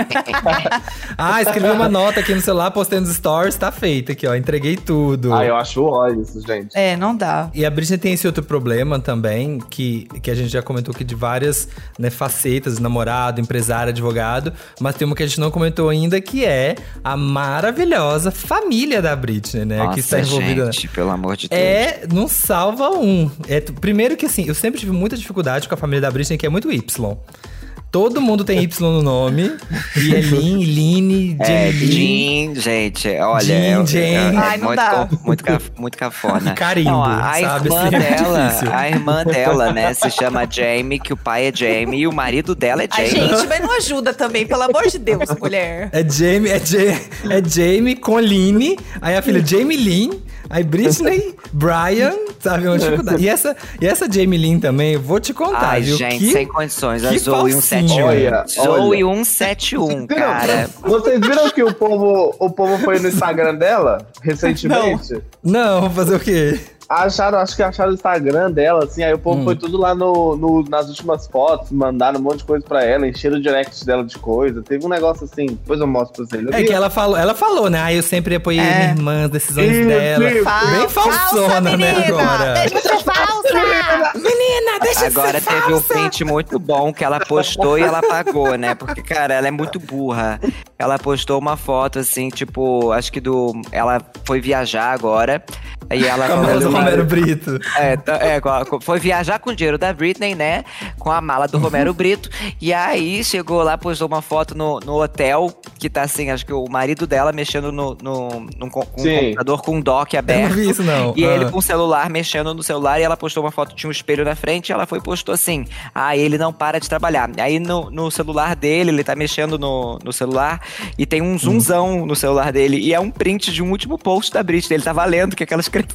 ah, escrevi uma nota aqui no celular, postei nos stories, tá feito aqui, ó. Entreguei tudo. Ah, eu acho ódio isso, gente. É, não dá. E a Britney tem esse outro problema também, que, que a gente já comentou aqui de várias, né, facetas, namorado, empresário, advogado, mas tem uma que a gente não comentou ainda, que é a maravilhosa família da Britney, né? Nossa, que está envolvida. gente, pelo amor de Deus. É, não salva um. É, t- primeiro que assim, eu sempre tive muita dificuldade com a família da Britney, que é muito Y. Todo mundo tem Y no nome. E é Lin, Line, É, Jenny. Jean, gente, olha, Jean, é, é, Jane. é Ai, não muito, dá. co- muito, caf- muito cafona. Carimbo, Não, a sabe? irmã Assim, é dela, difícil. a irmã dela, né, se chama Jamie, que o pai é Jamie e o marido dela é Ai, Jamie. gente, mas não ajuda também, pelo amor de Deus, mulher. É Jamie, é, Ja- é Jamie com Line. Aí a filha Jamie Lynn. Aí Britney, Brian, sabe? Uma dificuldade. E essa, e essa Jamie Lynn também, eu vou te contar, Ai, viu? gente, que, sem condições. A que Zoe falsinho. cento e setenta e um. Olha, Zoe olha. cento e setenta e um, Viram? cara. Vocês viram que o povo, o povo foi no Instagram dela recentemente? Não, fazer o quê? Acharam, acho que acharam o Instagram dela, assim, aí o povo Hum. foi tudo lá no, no- nas últimas fotos, mandaram um monte de coisa pra ela, encheram o direct dela de coisa. Teve um negócio assim, depois eu mostro pra vocês. Eu É vi- que ela falou, ela falou, né? Ah, eu sempre apoiei É. minha irmã, as decisões Isso, dela. isso. Bem falsona, Falsa, né, menina! agora. Deixa de ser falsa! Menina, deixa Agora de ser teve um falsa. print muito bom que ela postou e ela apagou, né? Porque, cara, ela é muito burra. Ela postou uma foto, assim, tipo, acho que do... Ela foi viajar agora. E ela Com a mala do falou- Romero Brito. É, tá- é, com a- com- foi viajar com o dinheiro da Britney, né? Com a mala do Romero Brito. E aí chegou lá, postou uma foto no, no hotel, que tá assim, acho que o marido dela mexendo no, no, num co- com um Sim. computador com um dock Eu não aberto. vi isso, não. E Ah. ele com o celular, mexendo no celular, e ela postou uma foto, tinha um espelho na frente, e ela foi e postou assim, ah, ele não para de trabalhar. Aí no, no celular dele, ele tá mexendo no, no celular, e tem um zoomzão no celular dele, e é um print de um último post da Britney, ele tava lendo o que, que ela escreveu.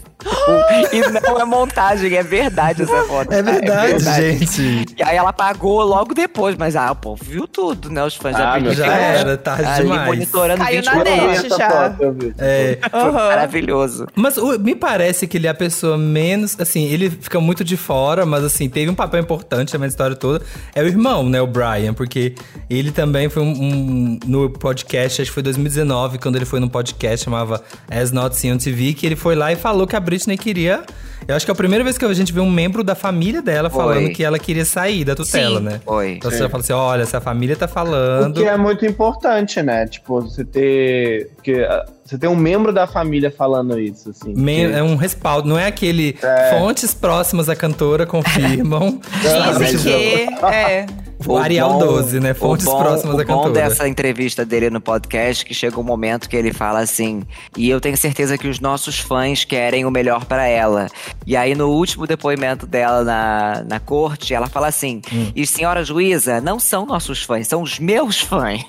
E não é montagem, é verdade essa foto. É verdade, verdade. gente. E aí ela apagou logo depois, mas ah, o povo viu tudo, né? Os fãs da Ah, Britney. Já ficaram era, tarde ali demais. monitorando Caiu na vinte e quatro Eu vi net. essa já. foto, eu vi. É, Foi Aham. maravilhoso. mas o- me parece que ele é a pessoa menos. Assim, ele fica muito de fora, mas assim, teve um papel importante também na história toda. É o irmão, né? O Brian, porque ele também foi um, um- no podcast, acho que foi dois mil e dezenove, quando ele foi num podcast chamava As Not Seen on T V, que ele foi lá e falou que a Britney queria. Eu acho que é a primeira vez que a gente vê um membro da família dela Foi. falando que ela queria sair da tutela, Sim. né? Foi. Então você já fala assim: olha, se a família tá falando. O que é muito importante, né? Tipo, você ter. Porque, ah, você ter um membro da família falando isso, assim. Me- porque- É um respaldo, não é aquele É. fontes próximas à cantora confirmam. sabe? Dizem que. É. O Arial bom- doze, né? Fontes o bom, próximas o da bom cantora. dessa entrevista dele no podcast, que chega um momento que ele fala assim, e eu tenho certeza que os nossos fãs querem o melhor pra ela. E aí no último depoimento dela na, na corte, ela fala assim, Hum. e senhora juíza, não são nossos fãs, são os meus fãs.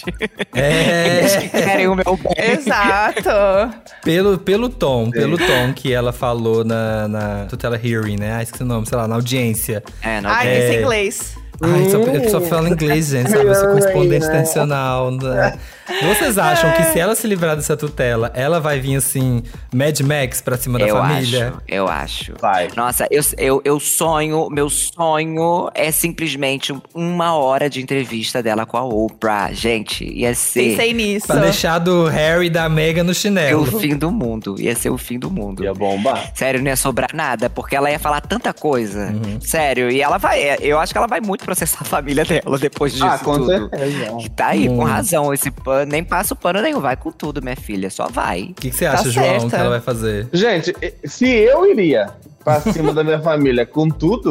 Eles que É, querem o meu bem. Exato. pelo, pelo tom, pelo tom que ela falou na, na tutela hearing, né? Ah, esqueci o nome, sei lá, na audiência. É, não Ai, tem. isso é inglês. Ai, só, eu só falo inglês, gente, sabe? Eu sou correspondente intencional. Né? Vocês acham que se ela se livrar dessa tutela, ela vai vir assim, Mad Max pra cima da Eu família? acho, eu acho. Vai. Nossa, eu, eu, eu sonho, meu sonho é simplesmente uma hora de entrevista dela com a Oprah. Gente, ia ser Pensei nisso. Pra deixar do Harry e da Meghan no o chinelo. fim do mundo. Ia ser o fim do mundo. Ia bombar. Sério, não ia sobrar nada, porque ela ia falar tanta coisa. Sério, e ela vai. Eu acho que ela vai muito processar a família dela depois disso. Ah, com tudo. certeza. Que tá aí, com Muito. razão. Esse pano, nem passa o pano nenhum. Vai com tudo, minha filha. Só vai. O que, que você acha, Tá João, certa. que ela vai fazer? Gente, se eu iria pra cima da minha família com tudo,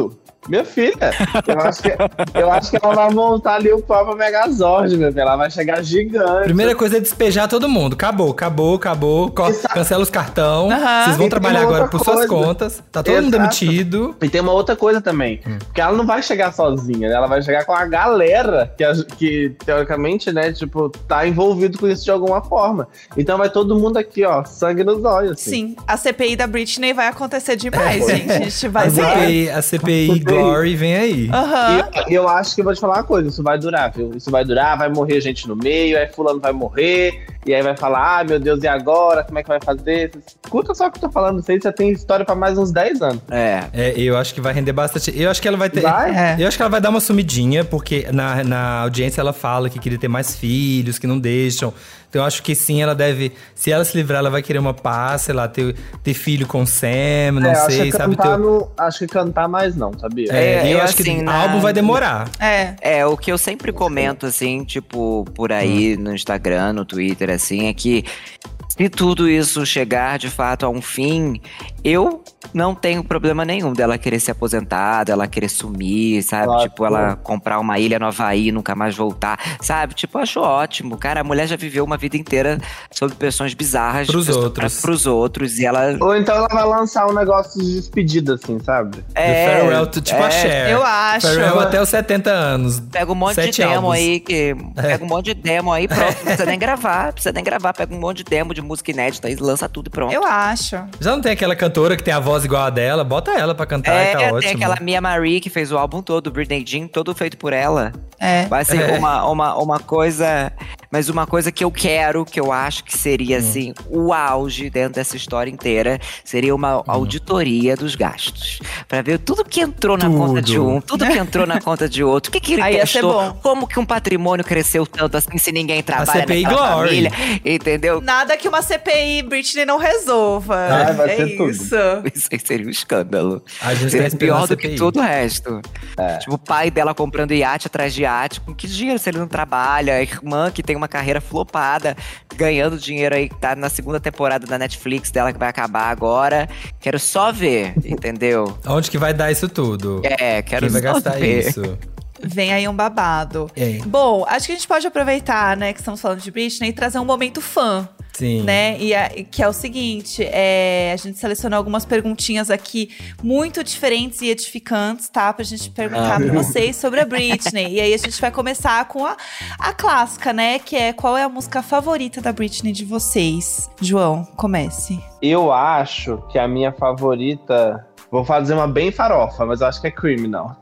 Minha filha, eu acho, que, eu acho que ela vai montar ali o próprio Megazord, meu filho. Ela vai chegar gigante. Primeira coisa é despejar todo mundo. Acabou, acabou, acabou. Co- cancela os cartão. Aham. Vocês vão E tem trabalhar uma agora outra por suas coisa. contas. Tá todo mundo Exato. demitido. E tem uma outra coisa também, porque ela não vai chegar sozinha, né? Ela vai chegar com a galera que, a- que, teoricamente, né, tipo, tá envolvido com isso de alguma forma. Então vai todo mundo aqui, ó, sangue nos olhos, assim. Sim, a C P I da Britney vai acontecer demais, gente. A gente vai A ver. C P I, a C P I Glory vem aí. Aham. E eu, eu acho que eu vou te falar uma coisa, isso vai durar, viu? Isso vai durar, vai morrer gente no meio, aí fulano vai morrer, e aí vai falar, ah, meu Deus, e agora? Como é que vai fazer? Escuta só o que eu tô falando, isso aí já tem história pra mais uns dez anos. É. É, eu acho que vai render bastante. Eu acho que ela vai ter. Vai? É. Eu acho que ela vai dar uma sumidinha, porque na, na audiência ela fala que queria ter mais filhos, que não deixam. Então eu acho que sim, ela deve. Se ela se livrar, ela vai querer uma paz, sei lá, ter, ter filho com o Sam, não É, acho sei, que sabe? cantar Ter, não- acho que cantar mais não, sabia? é, É, eu é acho que assim, o na- álbum vai demorar. É. É, o que eu sempre comento, assim, tipo, por aí no Instagram, no Twitter, assim, é que se tudo isso chegar de fato a um fim, eu não tenho problema nenhum dela querer se aposentar, dela querer sumir, sabe? Claro. Tipo, ela comprar uma ilha no Havaí e nunca mais voltar, sabe? Tipo, eu acho ótimo. Cara, a mulher já viveu uma vida inteira sob pressões bizarras. Pros pessoas- outros. Pros outros, e ela… Ou então ela vai lançar um negócio de despedida, assim, sabe? É, The Farewell, to- tipo a é, Cher. Eu acho. Farewell até os setenta anos. Pega um monte Sete de demo álbuns. aí, que. Pega um monte de demo aí, pronto. Não precisa nem gravar, não precisa nem gravar. Pega um monte de demo de música inédita e lança tudo e pronto. Eu acho. Já não tem aquela cantora que tem a voz igual a dela? Bota ela pra cantar É, e tá tem ótimo. aquela Mia Marie que fez o álbum todo, Britney Jean, todo feito por ela. É. Vai ser É. uma, uma, uma coisa… Mas uma coisa que eu quero, que eu acho que seria, assim, o auge dentro dessa história inteira, seria uma auditoria dos gastos. Pra ver tudo que entrou na Tudo. conta de um, tudo que entrou na conta de outro. O que que ele Aí ia ser gastou? bom. Como que um patrimônio cresceu tanto assim, se ninguém trabalha C P I naquela Glory. família? Entendeu? Nada que uma C P I Britney não resolva. Ah, vai é ser tudo. isso. Isso aí seria um escândalo. A gente tá Seria esperando pior a do C P I. que todo o resto. É. Tipo, o pai dela comprando iate atrás de iate. Com que dinheiro se ele não trabalha? A irmã que tem uma carreira flopada, ganhando dinheiro aí, que tá na segunda temporada da Netflix dela, que vai acabar agora. Quero só ver, entendeu? Onde que vai dar isso tudo? É, quero Quem vai só gastar ver. isso? Vem aí um babado. É. Bom, acho que a gente pode aproveitar, né, que estamos falando de Britney e trazer um momento fã. Sim. Né? E a- que é o seguinte, é, a gente selecionou algumas perguntinhas aqui muito diferentes e edificantes, tá? Pra gente perguntar Ah. pra vocês sobre a Britney. E aí a gente vai começar com a, a clássica, né? Que é qual é a música favorita da Britney de vocês? João, comece. Eu acho que a minha favorita… Vou fazer uma bem farofa, mas eu acho que é Criminal.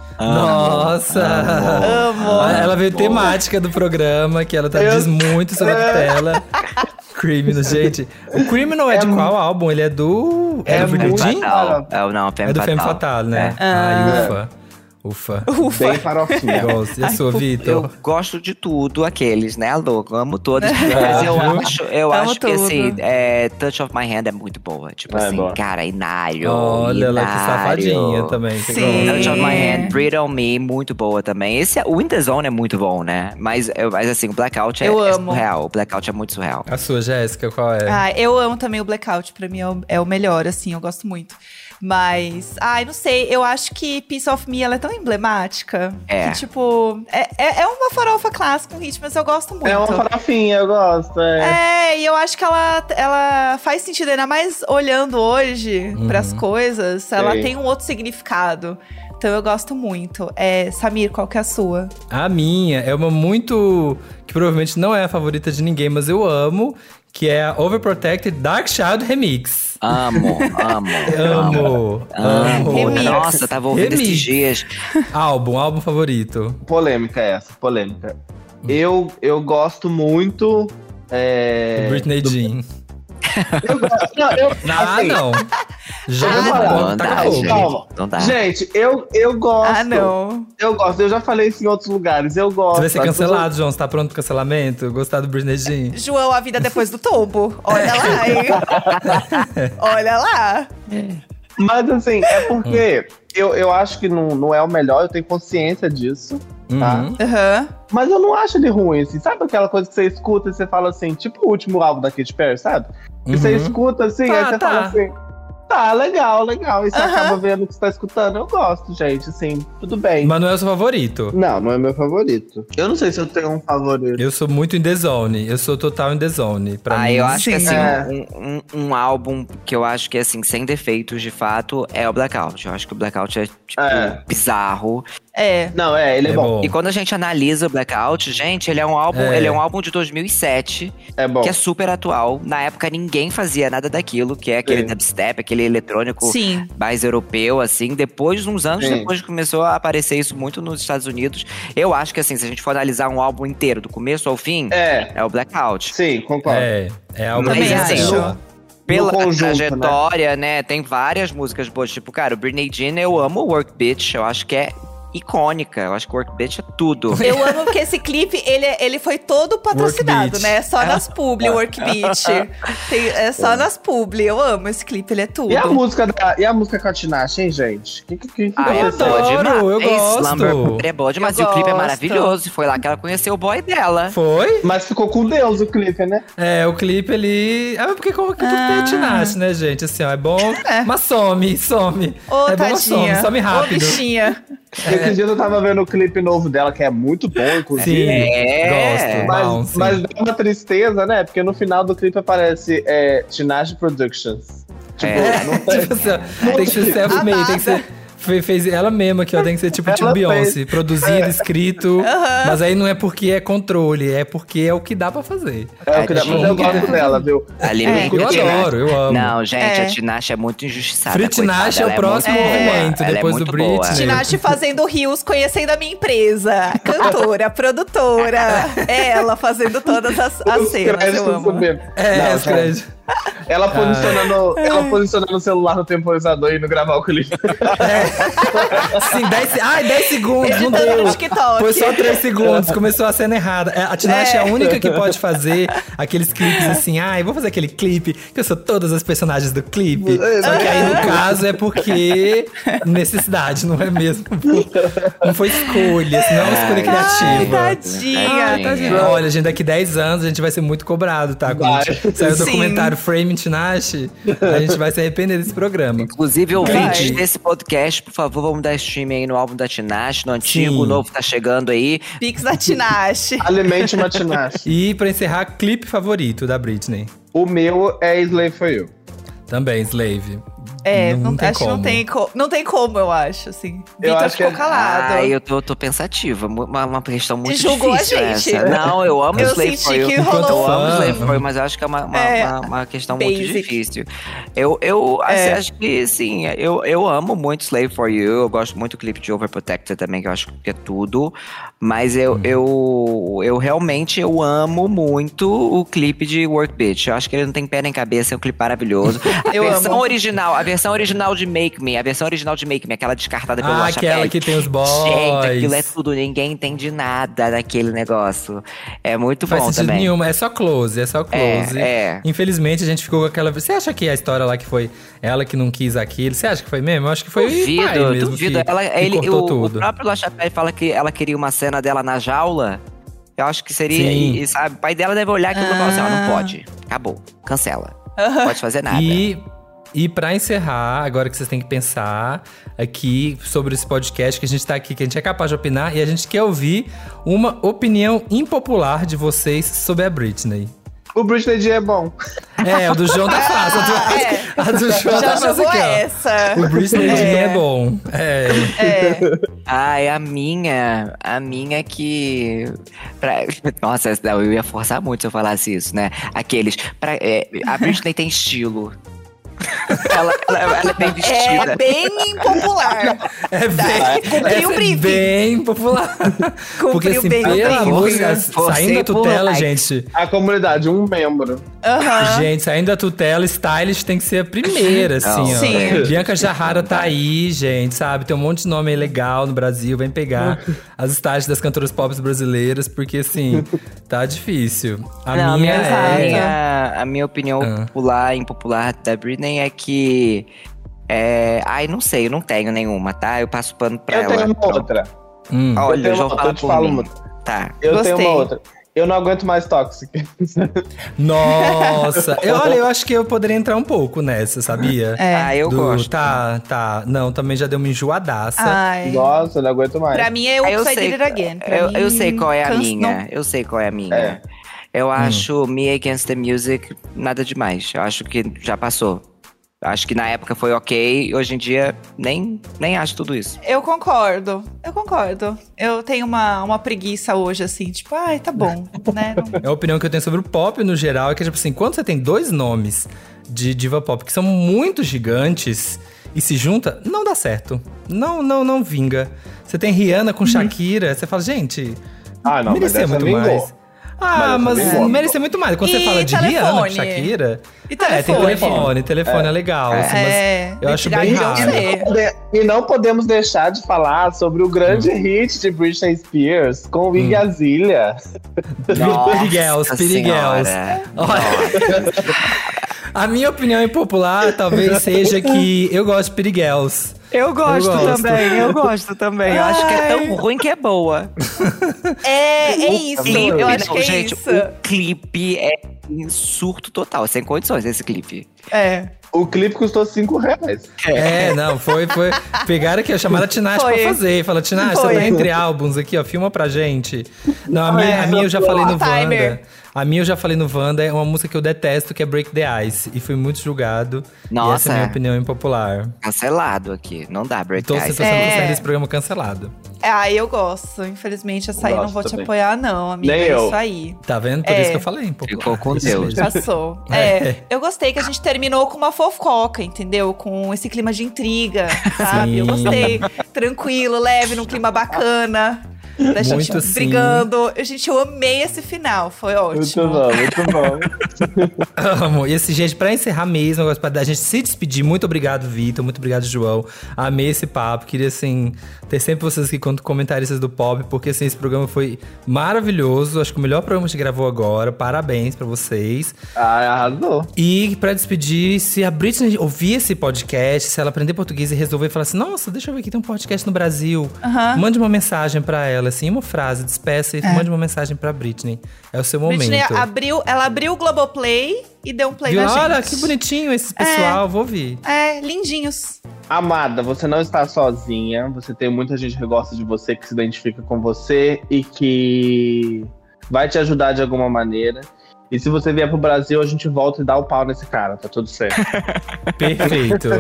Nossa! Amo. Ela veio temática do programa, que ela tá, Eu- diz muito sobre a tela. Criminal, gente. O Criminal é, É de mu- qual álbum? Ele é do. É, É do Britney muito Jean? fatal. É, o- não, Femme É do Femme Fatale. Fatale, né? É. Ai, ufa. Ufa. Bem farofinha. Gosto. E a sua, Eu Vitor? gosto de tudo, aqueles, né? Louco, amo todas. Mas eu Viu? acho, eu Amo acho que tudo. assim, é, Touch of My Hand é muito boa. Tipo É assim, boa. cara, Inário. Olha ela que Inário. safadinha também. Você Sim. gosta. Touch of My É. Hand, Breathe on Me, muito boa também. Esse, o In The Zone é muito bom, né? Mas, eu- mas assim, o Blackout é, Eu é amo. surreal. O Blackout é muito surreal. A sua, Jéssica, qual é? Ah, eu amo também o Blackout, pra mim é o, é o melhor, assim, eu gosto muito. Mas, ai, não sei, eu acho que Piece of Me, ela é tão emblemática. É. Que, tipo, é, é, é uma farofa clássica, um hit, mas eu gosto muito. É uma farofinha, eu gosto. É. É, e eu acho que ela, ela faz sentido, ainda mais olhando hoje pras coisas, ela Sei. tem um outro significado. Então eu gosto muito. É, Samir, qual que é a sua? A minha é uma muito. Que provavelmente não é a favorita de ninguém, mas eu amo. Que é a Overprotected Dark Child Remix. Amo, amo. Amo. Amo. Remix. Nossa, tava ouvindo Remix. esses dias. Álbum, álbum favorito. Polêmica essa, polêmica. Eu, eu gosto muito. É, Britney do- Jean. Eu gosto. Não, eu, Ah, assim, não. Joga Ah, no não, ponto, não taca dá, fogo. gente. Calma. Não dá. Gente, eu, eu gosto. Ah, não. Eu gosto. Eu já falei isso em outros lugares. Eu gosto. Você vai ser As cancelado, João. Você tá pronto pro cancelamento? Gostar do Britney Jean? João, a vida depois do tombo. Olha lá, hein? Olha lá. Mas assim, é porque eu, eu acho que não, não é o melhor, eu tenho consciência disso, tá? Uhum. Aham. Mas eu não acho ele ruim, assim. Sabe aquela coisa que você escuta e você fala assim, tipo o último álbum da Katy Perry, sabe? Que você Uhum. escuta assim, Tá, aí você tá. fala assim. Tá, legal, legal. E você Aham. acaba vendo o que você tá escutando. Eu gosto, gente, assim, tudo bem. Mas não é o seu favorito. Não, não é meu favorito. Eu não sei se eu tenho um favorito. Eu sou muito in the zone. Eu sou total in the zone. Pra ah, mim, eu acho que sim. assim, É. um, um, um álbum que eu acho que assim, sem defeitos de fato, é o Blackout. Eu acho que o Blackout é, tipo, É. bizarro. É. Não, é, ele é, é bom. bom. E quando a gente analisa o Blackout, gente, ele é um álbum, É. ele é um álbum de dois mil e sete, É bom. que é super atual. Na época ninguém fazia nada daquilo, que é aquele Sim. dubstep, aquele eletrônico Sim. mais europeu, assim. Depois, uns anos Sim. depois, começou a aparecer isso muito nos Estados Unidos. Eu acho que assim, se a gente for analisar um álbum inteiro, do começo ao fim, É, é o Blackout. sim, concordo. É, é algo Mas, Também bem acho. dela. Pela conjunto, trajetória, né? Tem várias músicas boas. Tipo, cara, o Britney Jean, eu amo o Work Bitch. Eu acho que é icônica. Eu acho que o Work Bitch é tudo. Eu amo porque esse clipe, ele, ele foi todo patrocinado, Beat. né? Só nas publi, Work Beat. Tem- é só nas publi. Eu amo esse clipe, ele é tudo. E a música da, e a música com a Tinashe, hein, gente? Que, que, que, que Ah, Eu é aconteceu? boa adoro, demais. eu gosto. Slumber é boa demais. Eu E o clipe é gosto. maravilhoso. Foi lá que ela conheceu o boy dela. Foi? Mas ficou com Deus o clipe, né? É, o clipe ele. Ah, porque como que tudo tem a Tinashe, né, gente? Assim, ó, é bom, mas some, some. Ô, é bom, mas some, tadinha. some Ô, rápido. bichinha. Esses dias eu tava vendo o clipe novo dela, que é muito bom, inclusive. Sim, É. gosto. Mas, Bounce. mas dá uma tristeza, né? Porque no final do clipe aparece é, Tinashe Productions. Tipo, É. não tem. Tipo assim, ó, tem que ser self-made, tem que ser. fe- Fez ela mesma aqui, ó. Tem que ser tipo, Ela tipo Beyoncé. fez. Produzido, escrito. Mas aí não é porque é controle, é porque é o que dá pra fazer. É o que dá, mas eu Tadinha. gosto dela, viu? Ali É. no Eu adoro, eu amo. Não, gente, É. a Tinashe é muito injustiçada. Free Tinashe é o coitada, ela próximo muito boa. movimento, Ela é depois do muito boa. Britney. Tinashe fazendo rios, conhecendo a minha empresa. Cantora, produtora. Ela fazendo todas as, as Os cenas, créditos eu amo. subindo. É, Não, os gente, créditos. Ela posicionando, ela posicionando o celular no temporizador e indo gravar o clipe. Sim, dez, ai, dez segundos, não Editando deu. no TikTok. Foi só três segundos, começou a cena errada. É, A Tinashe é. a única que pode fazer aqueles clipes assim, ai, vou fazer aquele clipe, que eu sou todas as personagens do clipe. Só que aí, no caso, é porque necessidade, não é mesmo? Não foi escolha, senão é uma escolha criativa. Ai, tadinha. Ai, tadinha. Olha, gente, daqui dez anos a gente vai ser muito cobrado, tá? Quando a gente sair o Sim. documentário Frame Tinashe, a gente vai se arrepender desse programa. Inclusive, ouvintes Vai. desse podcast, por favor, vamos dar stream aí no álbum da Tinashe, no antigo, Sim. o novo tá chegando aí. Pix da Tinashe. Alimente uma Tinashe. E pra encerrar, clipe favorito da Britney. O meu é Slave for You. Também, Slave. É, não, não, não tem acho como. que não tem, co não tem como, eu acho, assim. Eu Vitor acho ficou que é- calado. Ah, eu tô, tô pensativa. mu- Uma, uma questão muito Julgou a difícil gente. essa. Não, eu amo Eu Slave senti for You. que Eu rolou- amo Fã. Slave for You, mas eu acho que é uma, uma, É, uma- uma questão muito basic. difícil. Eu, eu assim, É. acho que, sim, eu, eu amo muito Slave for You. Eu gosto muito do clipe de Overprotected também, que eu acho que é tudo. Mas eu, Uhum. eu, eu realmente eu amo muito o clipe de Work Bitch. Eu acho que ele não tem pé nem cabeça, é um clipe maravilhoso. A Eu versão amo. original, a versão original de Make Me, a versão original de Make Me, aquela descartada pelo Ah, Chapelle. aquela que tem os boys. Gente, aquilo é tudo, ninguém entende nada daquele negócio. É muito Faz bom sentido também. nenhum, é só close, é só close. É, é. Infelizmente, a gente ficou com aquela. Você acha que a história lá que foi ela que não quis aquilo? Você acha que foi mesmo? Eu acho que foi o pai Duvido, mesmo duvido. que, Ela, que ele, cortou o, tudo. o próprio La Chapelle fala que ela queria uma cena dela na jaula. Eu acho que seria, Sim. e, e, sabe, o pai dela deve olhar aquilo e falar assim, ó, não pode, acabou, cancela, não pode fazer nada. E, e pra encerrar, agora que vocês têm que pensar aqui sobre esse podcast, que a gente tá aqui, que a gente é capaz de opinar, e a gente quer ouvir uma opinião impopular de vocês sobre a Britney. O Britney Jean é bom. É, o do João tá fácil. A do, É. a do João Já tá fácil jogou aqui, ó. essa. O Britney É. Jean é bom. É. É. Ai, a minha, a minha que... Pra, nossa, não, eu ia forçar muito se eu falasse isso, né? Aqueles, pra, é, a Britney tem estilo. ela, ela, ela é bem vestida. É bem impopular. É bem, Cumpriu essa o é briefing. bem popular. Porque assim, bem o pelo briefing. amor de Deus, Forcei saindo da por tutela, likes. gente. A comunidade, um membro. Aham. Gente, saindo da tutela, Stylist tem que ser a primeira, assim, ó. Sim. Bianca Jarrara tá aí, gente, sabe? Tem um monte de nome aí legal no Brasil. Vem pegar as stylists das cantoras pop brasileiras, porque, assim, tá difícil. A Não, minha a, é... minha, a minha opinião Ah. popular, impopular da Britney é que... É, ai, não sei, eu não tenho nenhuma, tá? Eu passo pano pra Eu ela. tenho uma outra. Hum. Olha, Eu tenho eu já uma- falo eu te por falo mim. uma. Tá. Eu Gostei. tenho uma outra. Eu não aguento mais Toxic. Nossa, eu, olha, eu acho que eu poderia entrar um pouco nessa, sabia? É. Ah, eu Do- gosto. Tá, tá. Não, também já deu uma enjoadaça. Ai. Nossa, eu não aguento mais. Pra mim é o Ah, eu Upside sei, It Again. Pra eu, mim, eu sei qual é a cansa- minha. não- Eu sei qual é a minha. É. Eu acho Me Against the Music nada demais. Eu acho que já passou. Acho que na época foi ok. Hoje em dia, nem, nem acho tudo isso. Eu concordo, eu concordo. Eu tenho uma, uma preguiça hoje, assim, tipo, ai, tá bom, né? Não- É a opinião que eu tenho sobre o pop no geral, é que, tipo assim, quando você tem dois nomes de diva pop que são muito gigantes e se junta, não dá certo. Não, não, não vinga. Você tem Rihanna com Shakira, você fala, gente, Ah, não, mas merecia essa muito vingou. mais. Ah, Mas mas, essa vingou. merecia muito mais. Quando você E fala de telefone? Rihanna com Shakira… E É, tem telefone? telefone, telefone é, legal, assim, mas É, eu acho Lady bem Gaga raro. e Beyoncé. E não podemos deixar de falar sobre o grande hit de Britney Spears com Iggy Azalea. Piriguels, piriguels. Senhora. A minha opinião impopular talvez seja que eu gosto de piriguels. Eu gosto, Eu gosto. também, eu gosto também. Eu acho que é tão ruim que é boa. É, é isso. Clipe, Eu acho não, que é gente, isso. o clipe é em surto total, sem condições esse clipe. É. O clipe custou cinco reais. É, não, foi, foi. Pegaram aqui, chamaram a Tinashe Foi. pra fazer. Falaram, Tinashe, você Foi. tá entre álbuns aqui, ó, filma pra gente. Não, a minha, É, a minha eu já falei no timer. Wanda. A minha eu já falei no Wanda, é uma música que eu detesto, que é Break the Ice. E fui muito julgado. E essa Nossa. é a minha opinião impopular. Cancelado aqui, não dá break Então você ice. tá sendo É. sair desse programa cancelado. Ah, eu gosto. Infelizmente, essa aí não Gosto vou te também. apoiar, não, amiga. Nem é eu. isso aí. Tá vendo? Por É. isso que eu falei, impopular. Ficou com Isso Deus. mesmo. Passou. É. É, eu gostei que a gente terminou com uma fofoca, entendeu? Com esse clima de intriga, sabe? Eu Sim. gostei. Tranquilo, leve, num clima bacana. Da gente Muito sim. brigando. Gente, eu amei esse final. Foi Muito ótimo. bom, muito bom. Amo. E assim, gente, pra encerrar mesmo, eu gosto pra a gente se despedir. Muito obrigado, Vitor. Muito obrigado, João. Amei esse papo. Queria, assim, ter sempre vocês aqui como comentaristas do pop, porque, assim, esse programa foi maravilhoso. Acho que o melhor programa que a gente gravou agora. Parabéns pra vocês. Ah, arrasou. E pra despedir, se a Britney ouvir esse podcast, se ela aprender português e resolver falar assim, nossa, deixa eu ver aqui, tem um podcast no Brasil. Aham. Mande uma mensagem pra ela, assim, uma frase, despeça e mande uma mensagem pra Britney. É o seu momento. Britney abriu, ela abriu o Globoplay e deu um play Viu? na gente. Olha, que bonitinho esse pessoal, vou ouvir. É, lindinhos. Amada, você não está sozinha. Você tem muita gente que gosta de você, que se identifica com você e que vai te ajudar de alguma maneira. E se você vier pro Brasil, a gente volta e dá o pau nesse cara, tá tudo certo. Perfeito.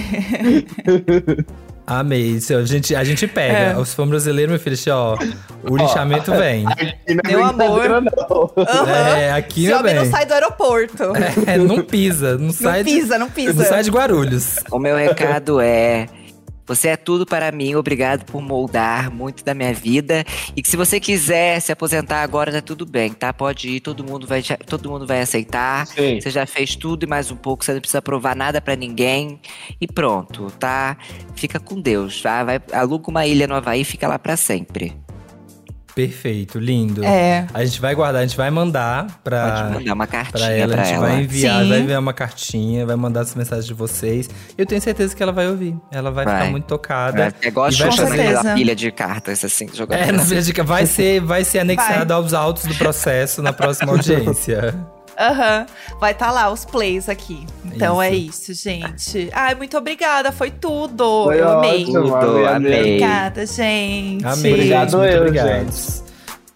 Amei. Isso, A gente, a gente pega. É. Os fãs brasileiros, meu filho, assim, ó, o lixamento vem. Aqui não é Meu brincadeira, amor. não. É, aqui Esse não homem não vem. sai do aeroporto. É, não pisa, não sai de- pisa, não pisa. Não sai de Guarulhos. O meu recado é: você é tudo para mim, obrigado por moldar muito da minha vida. E que se você quiser se aposentar agora, tá tudo bem, tá? Pode ir, todo mundo vai, te- todo mundo vai aceitar. Sim. Você já fez tudo e mais um pouco, você não precisa provar nada pra ninguém. E pronto, tá? Fica com Deus, tá? Vai, aluga uma ilha no Havaí e fica lá pra sempre. Perfeito, lindo. É. A gente vai guardar, a gente vai mandar pra, Pode mandar uma cartinha pra ela. pra A gente ela. vai enviar, Sim. vai enviar uma cartinha, vai mandar as mensagens de vocês. Eu tenho certeza que ela vai ouvir. Ela vai, Vai. ficar muito tocada. É igual a E vai Xuxa fazer- naquela certeza. pilha de cartas, assim, jogando É, pra na cima. verdade, vai ser, vai ser anexado aos autos do processo na próxima audiência. Aham. Vai estar lá os plays aqui. Então é Isso. isso, gente. Ai, muito obrigada. Foi tudo. Foi eu amei. ótimo, Tudo, amei, amei. Obrigada, gente. Amei, Obrigado gente, muito eu, obrigado. gente.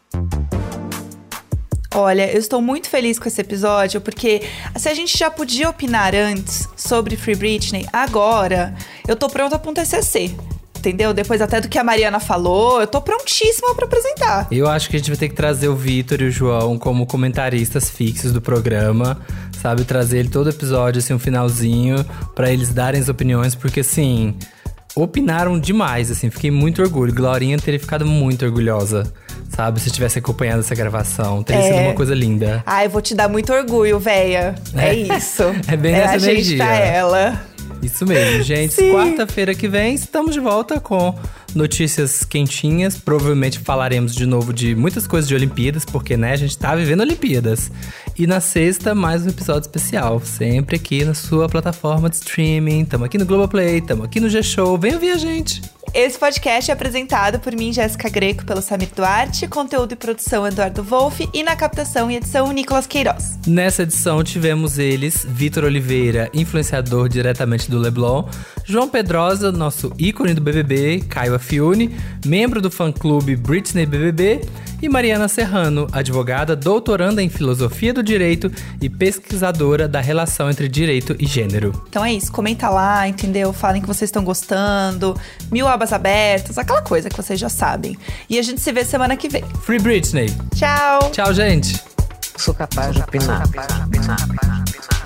Olha, eu estou muito feliz com esse episódio, porque se a gente já podia opinar antes sobre Free Britney, agora eu tô pronta pra um T C C. Entendeu? Depois até do que a Mariana falou, eu tô prontíssima pra apresentar. Eu acho que a gente vai ter que trazer o Vitor e o João como comentaristas fixos do programa, sabe? Trazer ele todo episódio, assim, um finalzinho, pra eles darem as opiniões, porque, assim, opinaram demais, assim. Fiquei muito orgulho. Glorinha teria ficado muito orgulhosa, sabe? Se tivesse acompanhado essa gravação. Teria É. sido uma coisa linda. Ai, vou te dar muito orgulho, véia. É, É. isso. É bem é nessa a gente energia. pra ela. Isso mesmo, gente. Sim. Quarta-feira que vem estamos de volta com notícias quentinhas. Provavelmente falaremos de novo de muitas coisas de Olimpíadas, porque, né, a gente tá vivendo Olimpíadas. E na sexta, mais um episódio especial. Sempre aqui na sua plataforma de streaming. Tamo aqui no Globoplay, tamo aqui no G-Show. Vem ouvir a gente. Esse podcast é apresentado por mim, Jéssica Greco, pelo Samir Duarte, conteúdo e produção Eduardo Wolff e na captação e edição Nicolas Queiroz. Nessa edição tivemos eles, Vitor Oliveira, influenciador diretamente do Leblon, João Pedrosa, nosso ícone do B B B, Caio Afiuni, membro do fã-clube Britney B B B, e Mariana Serrano, advogada, doutoranda em filosofia do direito e pesquisadora da relação entre direito e gênero. Então é isso, comenta lá, entendeu? Falem que vocês estão gostando, mil abas abertas, aquela coisa que vocês já sabem. E a gente se vê semana que vem. Free Britney! Tchau! Tchau, gente! Sou capaz de opinar.